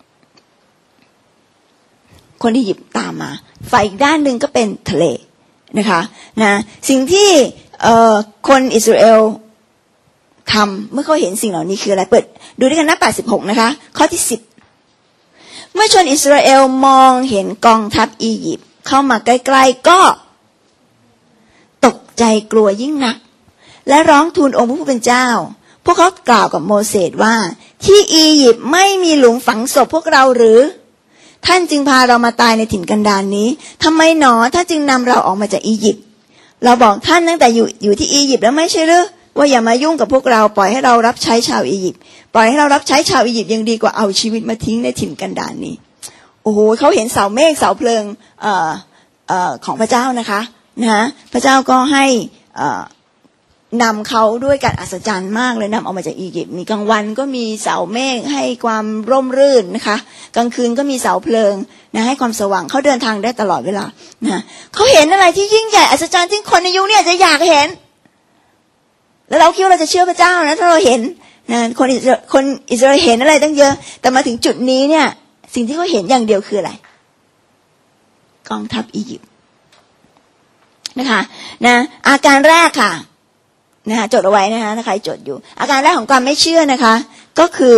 คนที่หยิบตามมาฝ่ายอีกด้านหนึ่งก็เป็นทะเลนะคะนะสิ่งที่เอ่อคนอิสราเอลทำเมื่อเขาเห็นสิ่งเหล่านี้คืออะไรเปิดดูด้วยกันหน้าแปดสิบหกนะคะข้อที่สิบเมื่อชนอิสราเอลมองเห็นกองทัพอียิปต์เข้ามาใกล้ๆก็ตกใจกลัวยิ่งนักและร้องทูลองค์พระผู้เป็นเจ้าพวกเขากล่าวกับโมเสสว่าที่อียิปต์ไม่มีหลุมฝังศพพวกเราหรือท่านจึงพาเรามาตายในถิ่นกันดารนี้ทำไมหนอท่านจึงนำเราออกมาจากอียิปต์เราบอกท่านตั้งแต่อยู่อยู่ที่อียิปต์แล้วไม่ใช่หรือว่าอย่ามายุ่งกับพวกเราปล่อยให้เรารับใช้ชาวอียิปต์ปล่อยให้เรารับใช้ชาวอียิปต์ยังดีกว่าเอาชีวิตมาทิ้งในถิ่นกันดารนี้โอ้โหเขาเห็นเสาเมฆเสาเพลิงเอ่อเอ่อของพระเจ้านะคะนะฮะพระเจ้าก็ให้เอ่อนำเขาด้วยการอัศจรรย์มากเลยนำออกมาจากอียิปต์มีกลางวันก็มีเสาเมฆให้ความร่มรื่นนะคะกลางคืนก็มีเสาเพลิงนะให้ความสว่างเขาเดินทางได้ตลอดเวลานะเขาเห็นอะไรที่ยิ่งใหญ่อัศจรรย์ที่คนในยุคนี้จะอยากเห็นแล้วเราคิดว่าเราจะเชื่อพระเจ้านะถ้าเราเห็นนะคนอิสราคนอิสราเอลเห็นอะไรตั้งเยอะแต่มาถึงจุดนี้เนี่ยสิ่งที่เขาเห็นอย่างเดียวคืออะไรกองทัพอียิปต์นะคะนะอาการแรกค่ะนะคะจดเอาไว้นะคะถ้าใครจดอยู่อาการแรกของความไม่เชื่อนะคะก็คือ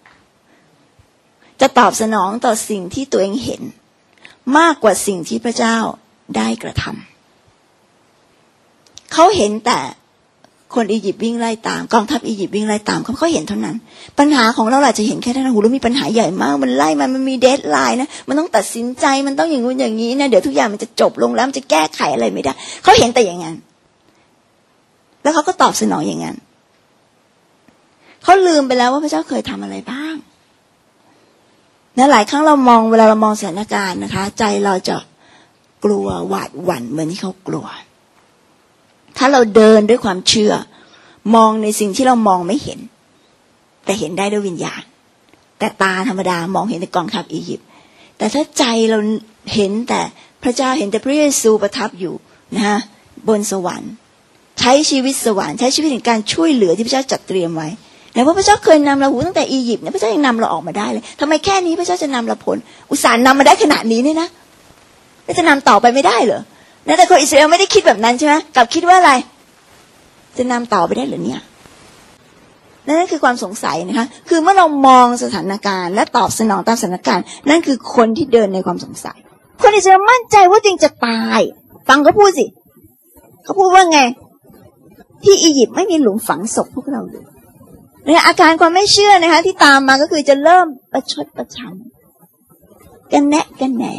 จะตอบสนองต่อสิ่งที่ตัวเองเห็นมากกว่าสิ่งที่พระเจ้าได้กระทำเขาเห็นแต่คนอียิปต์วิ่งไล่ตามกองทัพอียิปต์วิ่งไล่ตามเขาเขาเห็นเท่านั้นปัญหาของเราอาจจะเห็นแค่นั้นหูเรามีปัญหาใหญ่มากมันไล่มันมันมีเดดไลน์นะมันต้องตัดสินใจมันต้องอย่างงู้นอย่างนี้นะเดี๋ยวทุกอย่างมันจะจบลงแล้วมันจะแก้ไขอะไรไม่ได้เขาเห็นแต่อย่างนั้นแล้วเขาก็ตอบสนองอย่างนั้นเขาลืมไปแล้วว่าพระเจ้าเคยทำอะไรบ้างนะหลายครั้งเรามองเวลาเรามองสถานการณ์นะคะใจเราจะกลัวหวาดหวั่นเหมือนที่เขากลัวถ้าเราเดินด้วยความเชื่อมองในสิ่งที่เรามองไม่เห็นแต่เห็นได้ด้วยวิญญาณแต่ตาธรรมดามองเห็นแต่กองทัพอียิปต์แต่ถ้าใจเราเห็นแต่พระเจ้าเห็นแต่พระเยซูประทับอยู่นะฮะบนสวรรค์ใช้ชีวิตสวรรค์ใช้ชีวิตในการช่วยเหลือที่พระเจ้าจัดเตรียมไว้แต่ว่าพระเจ้าเคยนำเราหูตั้งแต่อียิปต์เนี่ยพระเจ้ายังนำเราออกมาได้เลยทำไมแค่นี้พระเจ้าจะนำเราพ้นอุตส่าห์นำมาได้ขนาดนี้เนี่ยนะแล้วจะนำต่อไปไม่ได้เหรอนะแต่คนอิสราเอลไม่ได้คิดแบบนั้นใช่ไหมกลับคิดว่าอะไรจะนำต่อไปได้หรือเนี่ยนั่นคือความสงสัยนะคะคือเมื่อเรามองสถานการณ์และตอบสนองตามสถานการณ์นั่นคือคนที่เดินในความสงสัยคนอิสราเอลมั่นใจว่าจริงจะตายฟังเขาพูดสิเขาพูดว่าไงที่อียิปต์ไม่มีหลุมฝังศพพวกเราเลยเนี่ยอาการความไม่เชื่อนะคะที่ตามมาก็คือจะเริ่มประชดประชันกันแนะกันแหน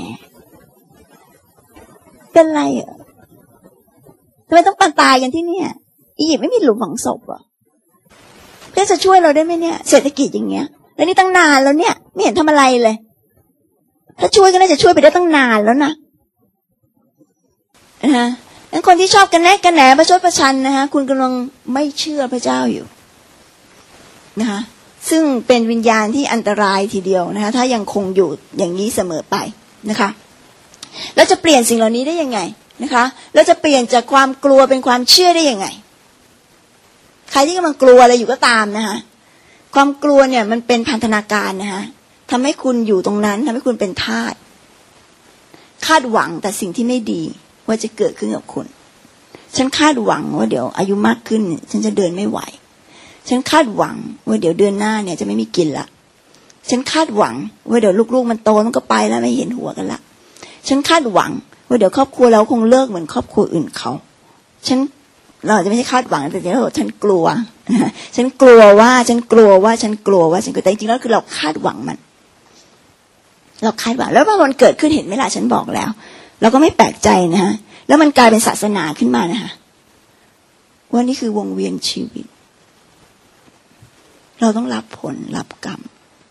เป็นไรอ่ะทำไมต้องปานตายกันที่เนี่ยอียิปต์ไม่มีหลุมฝังศพอ่ะเพื่อจะช่วยเราได้ไหมเนี่ยเศรษฐกิจอย่างเงี้ยแล้วนี่ตั้งนานแล้วเนี่ยไม่เห็นทำอะไรเลยถ้าช่วยก็น่าจะช่วยไปได้ตั้งนานแล้วนะนะฮะงั้นคนที่ชอบกันแนะกันแหนประชดประชันนะคะคุณกำลังไม่เชื่อพระเจ้าอยู่นะคะซึ่งเป็นวิญญาณที่อันตรายทีเดียวนะคะถ้ายังคงอยู่อย่างนี้เสมอไปนะคะแล้วจะเปลี่ยนสิ่งเหล่านี้ได้ยังไงนะคะแล้วจะเปลี่ยนจากความกลัวเป็นความเชื่อได้ยังไงใครที่กำลังกลัวอะไรอยู่ก็ตามนะคะความกลัวเนี่ยมันเป็นพันธนาการนะคะทำให้คุณอยู่ตรงนั้นทำให้คุณเป็นทาสคาดหวังแต่สิ่งที่ไม่ดีว่าจะเกิดขึ้นกับคุณฉันคาดหวังว่าเดี๋ยวอายุมากขึ้นฉันจะเดินไม่ไหวฉันคาดหวังว่าเดี๋ยวเดือนหน้าเนี่ยจะไม่มีกินละฉันคาดหวังว่าเดี๋ยวลูกๆมันโตมันก็ไปแล้วไม่เห็นหัวกันละฉันคาดหวังว่าเดี๋ยวครอบครัวเราคงเลิกเหมือนครอบครัวอื่นเขาฉันเราจะไม่ใช่คาดหวังแต่จริงๆแล้วฉันกลัวฉันกลัวว่าฉันกลัวว่าฉันกลัวว่าฉันกลัวแต่จริงๆแล้วคือเราคาดหวังมันเราคาดหวังแล้วพอมันเกิดขึ้นเห็นไหมล่ะฉันบอกแล้วเราก็ไม่แปลกใจนะฮะแล้วมันกลายเป็นศาสนาขึ้นมานะคะว่านี่คือวงเวียนชีวิตเราต้องรับผลรับกรรม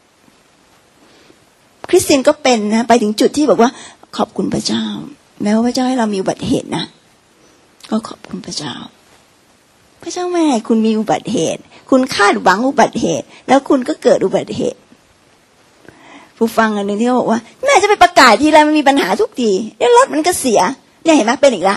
คริสเตียนก็เป็นนะไปถึงจุดที่บอกว่าขอบคุณพระเจ้าแม้ว่าพระเจ้าให้เรามีอุบัติเหตุนะก็ขอบคุณพระเจ้าพระเจ้าแม่คุณมีอุบัติเหตุคุณคาดหวังอุบัติเหตุแล้วคุณก็เกิดอุบัติเหตุผู้ฟังอันหนึ่งที่เขาบอกว่าแม่จะไปประกาศทีไรมันมีปัญหาทุกทีแล้วรถมันก็เสียเนี่ยเห็นไหมเป็นอีกละ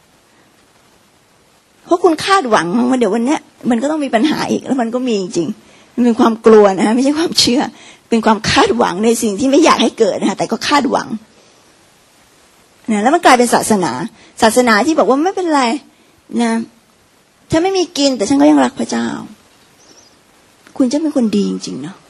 เพราะคุณคาดหวังว่าเดี๋ยววันนี้มันก็ต้องมีปัญหาอีกแล้วมันก็มีจริงๆมันเป็นความกลัวนะไม่ใช่ความเชื่อเป็นความคาดหวังในสิ่งที่ไม่อยากให้เกิดนะแต่ก็คาดหวังนะแล้วมันกลายเป็นศาสนาศาสนาที่บอกว่าไม่เป็นไรนะฉันไม่มีกินแต่ฉันก็ยังรักพระเจ้าคุณจะเป็นคนดีจริงๆเนาะ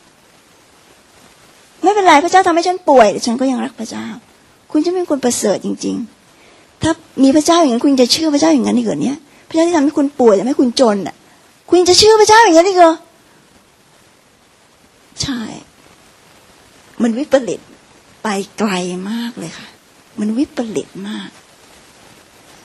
ไม่เป็นไรพระเจ้าทำให้ฉันป่วยแต่ฉันก็ยังรักพระเจ้าคุณจะเป็นคนประเสริฐจริงๆถ้ามีพระเจ้าอย่างนั้นคุณจะเชื่อพระเจ้าอย่างนั้นอีกเหรอเนี่ยพระเจ้าที่ทำให้คุณป่วยทำให้คุณจนอ่ะคุณจะเชื่อพระเจ้าอย่างนั้นอีกเหรอใช่มันวิปริตไปไกลมากเลยค่ะมันวิปริตมาก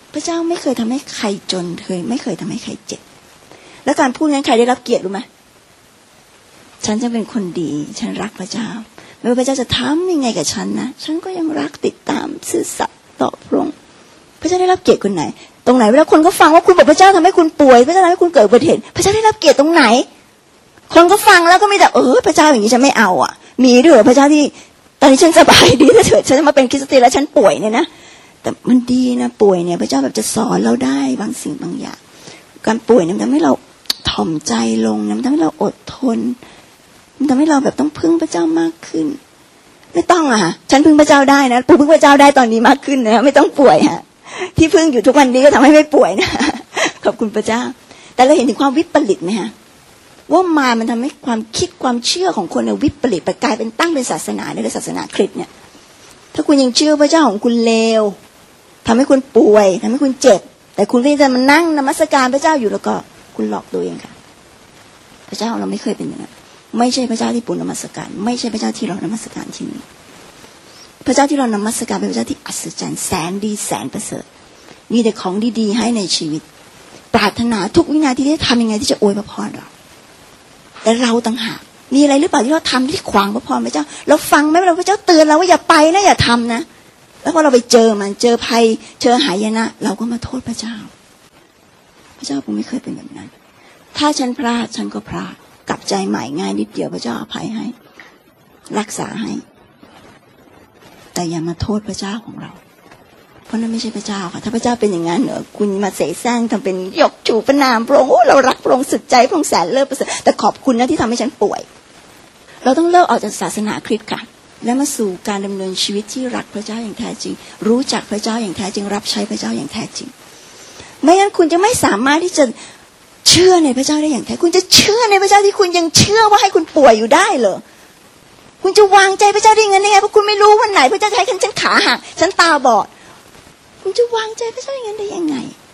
พระเจ้าไม่เคยทำให้ใครจนเคยไม่เคยทำให้ใครเจ็บแล้วการพูดนั้นใครได้รับเกียรติรู้ไหมฉันจะเป็นคนดีฉันรักพระเจ้าไม่ว่าพระเจ้าจะทำยังไงกับฉันนะฉันก็ยังรักติดตามซื่อสัตย์ต่อพระองค์พระเจ้าได้รับเกียรติคนไหนตรงไหนเวลาคนก็ฟังว่าคุณบอกพระเจ้าทำให้คุณป่วยพระเจ้าทำให้คุณเกิดอุบัติเหตุพระเจ้าได้รับเกียรติตรงไหนคนก็ฟังแล้วก็มีแต่เออพระเจ้าอย่างนี้ฉันไม่เอาอ่ะมีด้วยพระเจ้าที่ตอนนี้ฉันสบายดีถ้าเถิดฉันจะมาเป็นคริสเตียนแล้วฉันป่วยเนี่ยนะแต่มันดีนะป่วยเนี่ยพระเจ้าแบบจะสอนเราได้บางสิ่งบางอย่างการป่วยเนี่ยมันทำให้เราถ่อมใจลงมันทำให้เราอดทนมันทำให้เราแบบต้องพึ่งพระเจ้ามากขึ้นไม่ต้องอะค่ะฉันพึ่งพระเจ้าได้นะปู่พึ่งพระเจ้าได้ตอนนี้มากขึ้นนะไม่ต้องป่วยฮะที่พึ่งอยู่ทุกวันนี้ก็ทำให้ไม่ป่วยนะขอบคุณพระเจ้าแต่เราเห็นถึงความวิปริตไหมฮะว่ามามันทำให้ความคิดความเชื่อของคนเนี่ยวิปริตไปกลายเป็นตั้งเป็นศาสนาในศาสนาคริสต์เนี่ยถ้าคุณยังเชื่อพระเจ้าของคุณเลวทำให้คุณป่วยทำให้คุณเจ็บแต่คุณก็จะมานั่งนมัสการพระเจ้าอยู่แล้วก็คุณหลอกตัวเองค่ะพระเจ้าเราไม่เคยเป็นอย่างนั้นไม่ใช่พระเจ้าที่ปู่นมัสการไม่ใช่พระเจ้าที่เรานมัสการที่นี่พระเจ้าที่เรานมัสการเป็นพระเจ้าที่อัศจรรย์แสนดีแสนประเสริฐมีแต่ของดีๆให้ในชีวิตปรารถนาทุกวินาทีที่ทำยังไงที่จะอวยพระพรเราแต่เราต่างหากมีอะไรหรือเปล่าที่เราทำที่ขวางพระพรพระเจ้าเราฟังไหมเราพระเจ้าเตือนเราว่าอย่าไปนะอย่าทำนะแล้วพอเราไปเจอมันเจอภัยเจอหายนะเราก็มาโทษพระเจ้าพระเจ้าผมไม่เคยเป็นแบบนั้นถ้าฉันพลาดฉันก็พลาดกลับใจใหม่ง่ายนิดเดียวพระเจ้าอภัยให้รักษาให้แต่อย่ามาโทษพระเจ้าของเราเพราะนั่นไม่ใช่พระเจ้าค่ะถ้าพระเจ้าเป็นอย่างนั้นเหรอคุณมาเสแสร้งทำเป็นยกจูบพระนามพระองค์โอ้เรารักพระองค์สุดใจพระองค์แสนเลิศประเสริฐแต่ขอบคุณนะที่ทำให้ฉันป่วยเราต้องเลิกออกจากศาสนาคริสต์ค่ะและมาสู่การดำเนินชีวิตที่รักพระเจ้าอย่างแท้จริงรู้จักพระเจ้าอย่างแท้จริงรับใช้พระเจ้าอย่างแท้จริงไม่งั้นคุณจะไม่สามารถที่จะเชื่อในพระเจ้าได้อย่างแท้คุณจะเชื่อในพระเจ้าที่คุณยังเชื่อว่าให้คุณป่วยอยู่ได้เหรอคุณจะวางใจพระเจ้าได้ยังไงเพราะคุณไม่รู้วันไหนพระเจ้าจะให้ฉันขาหักฉันตาบอดคุณจะวางใจพระเจ้าอย่างนั้นได้ยังไง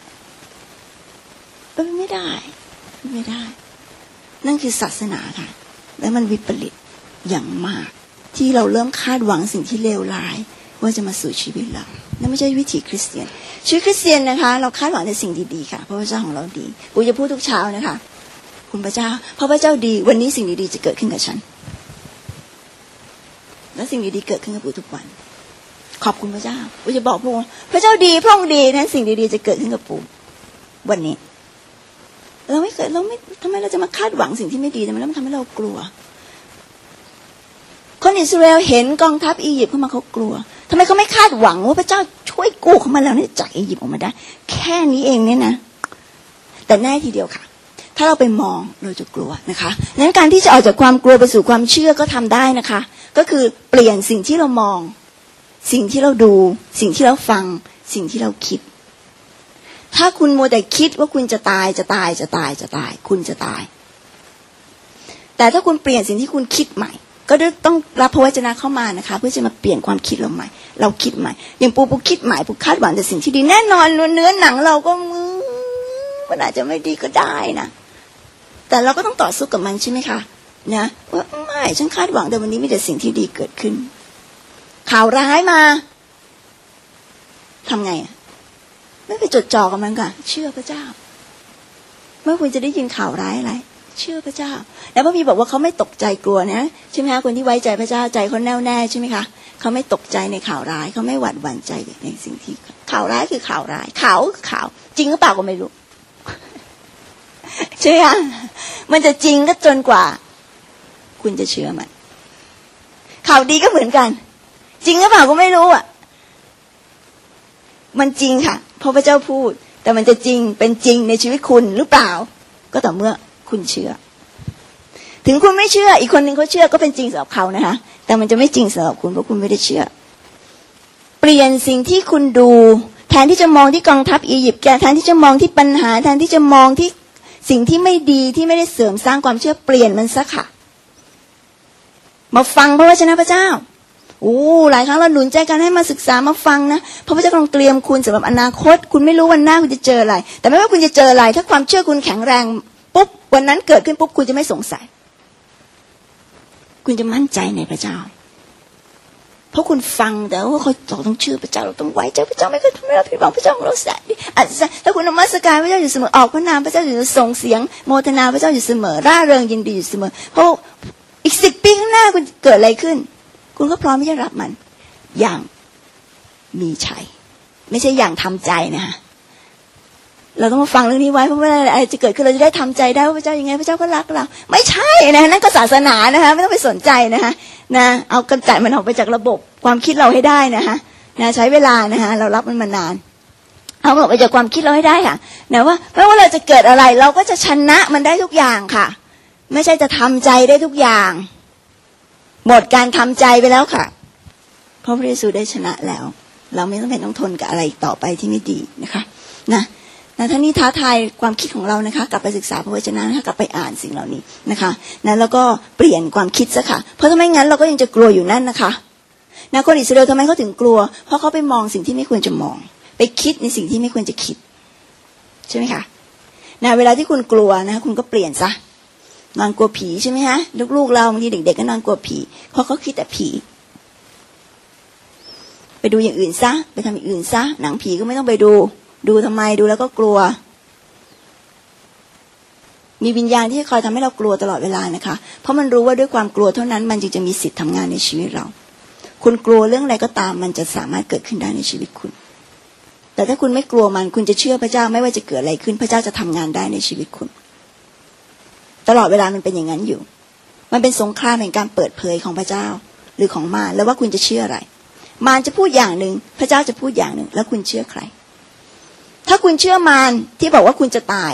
เป็นไม่ได้ไม่ได้นั่นคือศาสนาค่ะและมันวิปริตอย่างมากที่เราเริ่มคาดหวังสิ่งที่เลวร้ายว่าจะมาสู่ชีวิตเรานั่นไม่ใช่วิถีคริสเตียนชีวิตคริสเตียนนะคะเราคาดหวังในสิ่งดีๆค่ะเพราะพระเจ้าของเราดีปู่จะพูดทุกเช้านะคะคุณพระเจ้าเพราะพระเจ้าดีวันนี้สิ่งดีๆจะเกิดขึ้นกับฉันและสิ่งดีๆเกิดขึ้นกับปู่ทุกวันขอบคุณพระเจ้าปู่จะบอกพระองค์พระเจ้าดีพระองค์ดีนั้นสิ่งดีๆจะเกิดขึ้นกับปู่วันนี้เราไม่เคยเราไม่ทำไมเราจะมาคาดหวังสิ่งที่ไม่ดีทำไมแล้วมันทำให้เรากลัวคนอิสราเอลเห็นกองทัพอียิปต์เข้ามาเขากลัวทำไมเขาไม่คาดหวังว่าพระเจ้าช่วยกู้เขามาแล้วเนี่ยจากอียิปต์ออกมาได้แค่นี้เองเนี่ยนะแต่แน่ทีเดียวค่ะถ้าเราไปมองเราจะกลัวนะคะงั้นการที่จะออกจากความกลัวไปสู่ความเชื่อก็ทำได้นะคะก็คือเปลี่ยนสิ่งที่เรามองสิ่งที่เราดูสิ่งที่เราฟังสิ่งที่เราคิดถ้าคุณมัวแต่คิดว่าคุณจะตายจะตายจะตายจะตายคุณจะตายแต่ถ้าคุณเปลี่ยนสิ่งที่คุณคิดใหม่ก็ต้องรับพระวจนะเข้ามานะคะเพื่อจะมาเปลี่ยนความคิดเราใหม่เราคิดใหม่อย่างปูปูคิดใหม่ปูคาดหวังแต่สิ่งที่ดีแน่นอนเนื้อหนังเราก็มันอาจจะไม่ดีก็ได้นะแต่เราก็ต้องต่อสู้กับมันใช่ไหมคะนะว่าไม่ฉันคาดหวังแต่วันนี้มีแต่สิ่งที่ดีเกิดขึ้นข่าวร้ายมาทำไงอ่ะไม่ไปจดจ่อกับมันค่ะเชื่อพระเจ้าเมื่อคุณจะได้ยินข่าวร้ายอะไรเชื่อพระเจ้าแล้วพระบีบอกว่าเขาไม่ตกใจกลัวนะใช่ไหมคะคนที่ไว้ใจพระเจ้าใจเขาแน่วแน่ใช่ไหมคะเขาไม่ตกใจในข่าวร้ายเขาไม่หวั่นหวั่นใจในสิ่งที่ข่าวร้ายคือข่าวร้ายข่าวคือข่าวจริงหรือเปล่าก็ไม่รู้ใช่ไหมคะมันจะจริงก็จนกว่าคุณจะเชื่อมันข่าวดีก็เหมือนกันจริงหรือเปล่าก็ไม่รู้อ่ะมันจริงค่ะเพราะพระเจ้าพูดแต่มันจะจริงเป็นจริงในชีวิตคุณหรือเปล่าก็ต่อเมื่อคุณเชื่อถึงคุณไม่เชื่ออีกคนนึงเขาเชื่อก็เป็นจริงสำหรับเขานะคะแต่มันจะไม่จริงสำหรับคุณเพราะคุณไม่ได้เชื่อเปลี่ยนสิ่งที่คุณดูแทนที่จะมองที่กองทัพอียิปต์แทนที่จะมองที่ปัญหาแทนที่จะมองที่สิ่งที่ไม่ดีที่ไม่ได้เสริมสร้างความเชื่อเปลี่ยนมันซะค่ะมาฟังพระวจนะพระเจ้าโอ้หลายครั้งเราหนุนใจกันให้มาศึกษามาฟังนะเพราะพระเจ้ากำลังเตรียมคุณสำหรับอนาคตคุณไม่รู้วันหน้าคุณจะเจออะไรแต่ไม่ว่าคุณจะเจออะไรถ้าความเชื่อคุณแข็งแรงปุ๊บวันนั้นเกิดขึ้นปุ๊บคุณจะไม่สงสัยคุณจะมั่นใจในพระเจ้าเพราะคุณฟังแต่ว่าเขาต้องเชื่อพระเจ้าเราต้องไว้ใจพระเจ้าไม่เคยทำให้เราผิดหวังพระเจ้าของเราแสนดีอาจจะถ้าคุณนมัสการพระเจ้าอยู่เสมอออกพระนามพระเจ้าอยู่ส่งเสียงโมทนาพระเจ้าอยู่เสมอร่าเริงยินดีอยู่เสมอเพราะอีกสิบปีข้างหน้าคุณเกิดอะไรขึ้นคุณก็พร้อมที่จะรับมันอย่างมีชัยไม่ใช่อย่างทำใจนะคะเราต้องมาฟังเรื่องนี้ไว้เพราะว่าอะไรจะเกิดขึ้นเราจะได้ทำใจได้ว่าพระเจ้ายังไงพระเจ้าก็รักเราไม่ใช่นะนั่นก็ศาสนานะคะไม่ต้องไปสนใจนะคะนะเอากำจัดมันออกไปจากระบบความคิดเราให้ได้นะคะนะใช้เวลานะคะเรารับมันมานานเอาออกไปจากความคิดเราให้ได้ค่ะนะว่าไม่ว่าเราจะเกิดอะไรเราก็จะชนะมันได้ทุกอย่างค่ะไม่ใช่จะทำใจได้ทุกอย่างหมดการทำใจไปแล้วค่ะเพราะพระเยซูได้ชนะแล้วเราไม่ต้องเป็นต้องทนกับอะไรอีกต่อไปที่ไม่ดีนะคะนะนะทั้งนี้ท้าทายความคิดของเรานะคะกลับไปศึกษาพระวจนะนะคะกลับไปอ่านสิ่งเหล่านี้นะคะนะแล้วก็เปลี่ยนความคิดซะค่ะเพราะถ้าไม่งั้นเราก็ยังจะกลัวอยู่นั่นนะคะนะคนอิสราเอลทำไมเขาถึงกลัวเพราะเขาไปมองสิ่งที่ไม่ควรจะมองไปคิดในสิ่งที่ไม่ควรจะคิดใช่ไหมคะนะเวลาที่คุณกลัวนะคุณก็เปลี่ยนซะนอนกลัวผีใช่ไหมฮะลูกๆเราบางทีเด็กๆก็นอนกลัวผีเพราะเขาคิดแต่ผีไปดูอย่างอื่นซะไปทำอย่างอื่นซะหนังผีก็ไม่ต้องไปดูดูทำไมดูแล้วก็กลัวมีวิญญาณที่คอยทำให้เรากลัวตลอดเวลานะคะเพราะมันรู้ว่าด้วยความกลัวเท่านั้นมันจึงจะมีสิทธิ์ทำงานในชีวิตเราคุณกลัวเรื่องอะไรก็ตามมันจะสามารถเกิดขึ้นได้ในชีวิตคุณแต่ถ้าคุณไม่กลัวมันคุณจะเชื่อพระเจ้าไม่ว่าจะเกิดอะไรขึ้นพระเจ้าจะทำงานได้ในชีวิตคุณตลอดเวลามันเป็นอย่างนั้นอยู่มันเป็นสงครามแห่งการเปิดเผยของพระเจ้าหรือของมารแล้วว่าคุณจะเชื่ออะไรมารจะพูดอย่างหนึ่งพระเจ้าจะพูดอย่างหนึ่งแล้วคุณเชื่อใครถ้าคุณเชื่อมารที่บอกว่าคุณจะตาย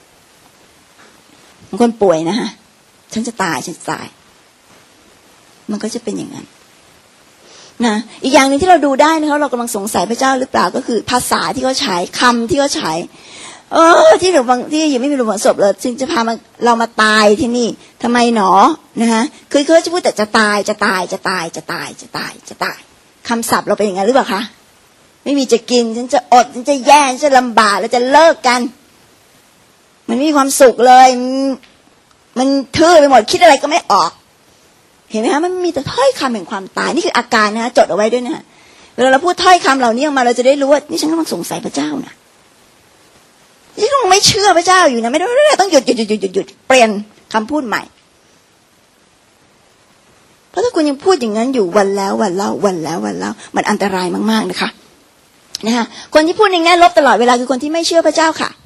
บางคนป่วยนะฮะฉันจะตายฉันจะตายมันก็จะเป็นอย่างนั้นนะอีกอย่างหนึ่งที่เราดูได้นะคะเรากำลังสงสัยพระเจ้าหรือเปล่าก็คือภาษาที่เขาใช้คำที่เขาใช้เออที่หรือบางที่ยังไม่มีหลุมฝังศพเลยจึงจะพามาเรามาตายที่นี่ทำไมหนอนะคะคือเขาจะพูดแต่จะตายจะตายจะตายจะตายจะตายจะตายคำศัพท์เราเป็นอย่างนั้นหรือเปล่าคะไม่มีจะกินฉันจะอดฉันจะแย่ฉันจะลำบากแล้วจะเลิกกันมันไม่มีความสุขเลยมันทื่อไปหมดคิดอะไรก็ไม่ออกเห็นไหมคะมันมีแต่ถ้อยคำแห่งความตายนี่คืออาการนะคะจดเอาไว้ด้วยนะเวลาเราพูดถ้อยคำเหล่านี้ออกมาเราจะได้รู้ว่านี่ฉันกำลังสงสัยพระเจ้านะนี่ต้องไม่เชื่อพระเจ้าอยู่นะไม่ได้ต้องหยุดหยุดหยุดหยุดหยุดเปลี่ยนคำพูดใหม่เพราะถ้าคุณยังพูดอย่างนั้นอยู่วันแล้ววันเล่าวันแล้ววันเล่ามันอันตรายมากๆนะคะนะคะคนที่พูดในแง่ลบตลอดเวลาคือคนที่ไม่เชื่อพระเจ้าค่ะ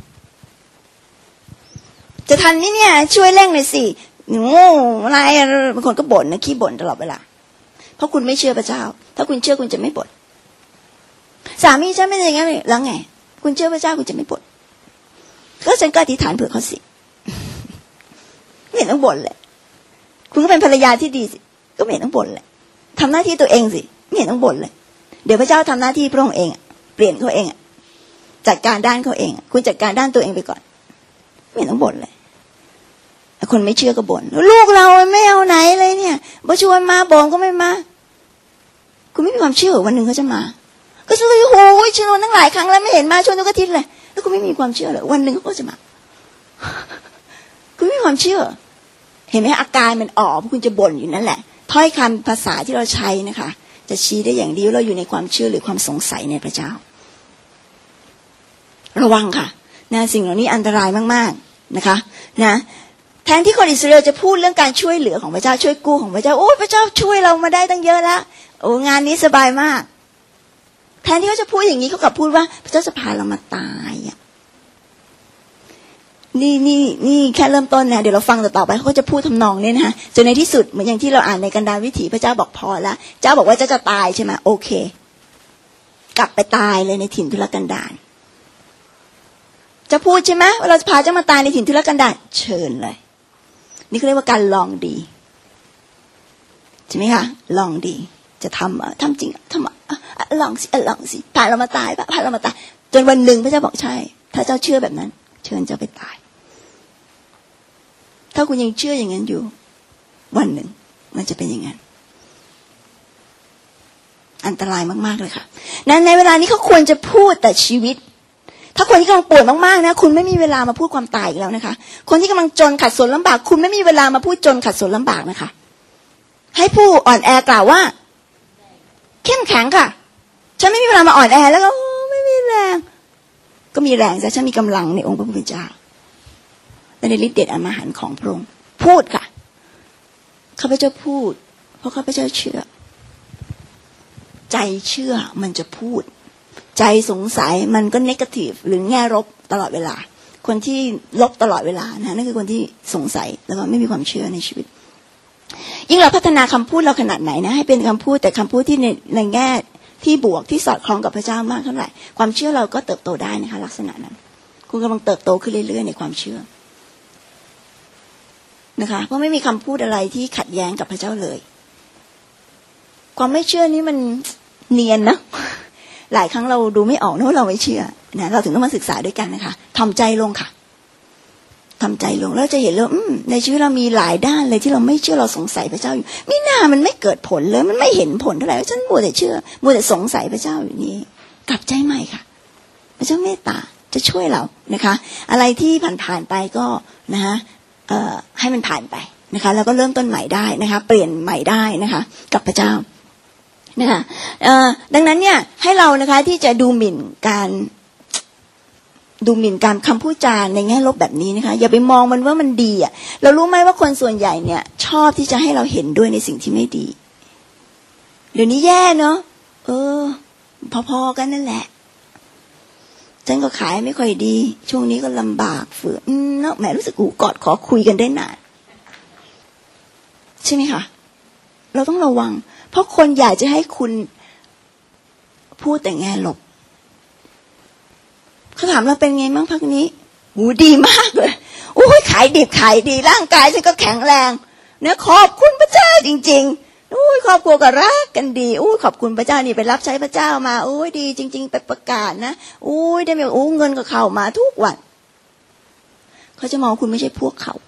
จะทันนี่เนี่ยช่วยเร่งหน่อยสิโง่อะไรบางคนก็บ่นนะขี้บ่นตลอดเวลาเพราะคุณไม่เชื่อพระเจ้าถ้าคุณเชื่อคุณจะไม่บ่นสามีฉันไม่ใช่อย่างนั้นเลยแล้วไงคุณเชื่อพระเจ้าคุณจะไม่บ่นก็ฉันก็อธิษฐานเผื่อเขาสิไม่เห็นต้องบ่นเลยคุณก็เป็นภรรยาที่ดีสิก็ไม่เห็นต้องบ่นเลยทำหน้าที่ตัวเองสิไม่เห็นต้องบ่นเลยเดี๋ยวพระเจ้าทำหน้าที่พระองค์เองเปลี่ยนเขาเองจัดการด้านเขาเองคุณจัดการด้านตัวเองไปก่อนไม่เห็นต้องบ่นเลยคนไม่เชื่อก็บ่นลูกเราไม่เอาไหนเลยเนี่ยมาชวนมาบ่นก็ไม่มาคุณไม่มีความเชื่อวันหนึ่งเขาจะมาก็เลยโอ้ยชวนตั้งหลายครั้งแล้วไม่เห็นมาชวนทุกอาทิตย์เลยแล้วคุณไม่มีความเชื่อเลยวันหนึ่งเขาก็จะมาคุณไม่มีความเชื่อเห็นไหมอาการมันออกเพราะคุณจะบ่นอยู่นั่นแหละถ้อยคำภาษาที่เราใช้นะคะจะชี้ได้อย่างดีว่าเราอยู่ในความเชื่อหรือความสงสัยในพระเจ้าระวังค่ะนะสิ่งเหล่านี้อันตรายมากๆนะคะนะแทนที่คนอิสราเอลจะพูดเรื่องการช่วยเหลือของพระเจ้าช่วยกู้ของพระเจ้าโอ้พระเจ้าช่วยเรามาได้ตั้งเยอะแล้วโอ้งานนี้สบายมากแทนที่เขาจะพูดอย่างนี้เขากลับพูดว่าพระเจ้าจะพาเรามาตายอ่ะนี่นี่นี่แค่เริ่มต้นนะเดี๋ยวเราฟังต่อไปเขาก็จะพูดทำนองนี้นะคะจนในที่สุดเหมือนอย่างที่เราอ่านในกันดารวิถีพระเจ้าบอกพอแล้วเจ้าบอกว่าเจ้าจะตายใช่ไหมโอเคกลับไปตายเลยในถิ่นทุรกันดารจะพูดใช่ไหมว่าเราจะพาเจ้ามาตายในถิ่นทุรกันดารเชิญเลยนี่เขาเรียกว่าการลองดีใช่ไหมคะลองดีจะทำทำจริงทำลองสิลองสิพาเรามาตายพาเรามาตายจนวันหนึ่งพระเจ้าบอกใช่ถ้าเจ้าเชื่อแบบนั้นเชิญเจ้าไปตายถ้าคุณยังเชื่ออย่างนั้นอยู่วันหนึ่งมันจะเป็นอย่างนั้นอันตรายมากๆเลยค่ะนั้นในเวลานี้เขาควรจะพูดแต่ชีวิตถ้าคนที่กำลังป่วยมากๆนะคุณไม่มีเวลามาพูดความตายอีกแล้วนะคะคนที่กำลังจนขัดสนลำบากคุณไม่มีเวลามาพูดจนขัดสนลำบากนะคะให้ผู้อ่อนแอกล่าวว่าเข้มแข็งค่ะฉันไม่มีเวลามาอ่อนแอแล้วก็ไม่มีแรงก็มีแรงซะฉันมีกำลังในองค์พระผู้เป็นเจ้าและในฤทธิ์เดชอำนาจของพระองค์พูดค่ะข้าพเจ้าพูดเพราะข้าพเจ้าเชื่อใจเชื่อมันจะพูดใจสงสัยมันก็เนกาทีฟหรือแง่ลบตลอดเวลาคนที่ลบตลอดเวลานะนั่นคือคนที่สงสัยแล้วก็ไม่มีความเชื่อในชีวิตยิ่งเราพัฒนาคำพูดเราขนาดไหนนะให้เป็นคำพูดแต่คำพูดที่ในในแง่ที่บวกที่สอดคล้องกับพระเจ้ามากเท่าไหร่ความเชื่อเราก็เติบโตได้นะคะลักษณะนั้นคุณกำลังเติบโตขึ้นเรื่อยๆในความเชื่อนะคะเพราะไม่มีคำพูดอะไรที่ขัดแย้งกับพระเจ้าเลยความไม่เชื่อนี้มันเนียนนะหลายครั้งเราดูไม่ออกนะว่าเราไม่เชื่อนะเราถึงต้องมาศึกษาด้วยกันนะคะทำใจลงค่ะทำใจลงแล้วจะเห็นแล้วในชีวิตเรามีหลายด้านเลยที่เราไม่เชื่อเราสงสัยพระเจ้าอยู่มิน่ามันไม่เกิดผลเลยมันไม่เห็นผลเท่าไหร่ฉันมัวแต่เชื่อมัวแต่สงสัยพระเจ้าอยู่นี่กลับใจใหม่ค่ะพระเจ้าเมตตาจะช่วยเรานะคะอะไรที่ผ่านๆไปก็นะคะเอ่อให้มันผ่านไปนะคะแล้วก็เริ่มต้นใหม่ได้นะคะเปลี่ยนใหม่ได้นะคะกับพระเจ้านะคะดังนั้นเนี่ยให้เรานะคะที่จะดูหมิ่นการดูหมิ่นการคำพูดจาในแง่ลบแบบนี้นะคะอย่าไปมองมันว่ามันดีอ่ะเรารู้ไหมว่าคนส่วนใหญ่เนี่ยชอบที่จะให้เราเห็นด้วยในสิ่งที่ไม่ดีเดี๋ยวนี้แย่เนาะเออพอๆกันนั่นแหละฉันก็ขายไม่ค่อยดีช่วงนี้ก็ลำบากฝืนเนาะแหมรู้สึกกูกอดขอคุยกันได้นานใช่ไหมคะเราต้องระวังเพราะคนอยากจะให้คุณพูดแต่แง่ลบเขาถามเราเป็นไงบ้างพักนี้หูดีมากเลยโอ้ยขายดิบขายดีร่างกายฉันก็แข็งแรงนะขอบคุณพระเจ้าจริงๆโอ้ยครอบครัวก็รักกันดีโอ้ยขอบคุณพระเจ้านี่ไปรับใช้พระเจ้ามาโอ้ยดีจริงๆไปประกาศนะโอ้ยได้มีโอ้เงินก็เข้ามาทุกวันเขาจะมองคุณไม่ใช่พวกเขา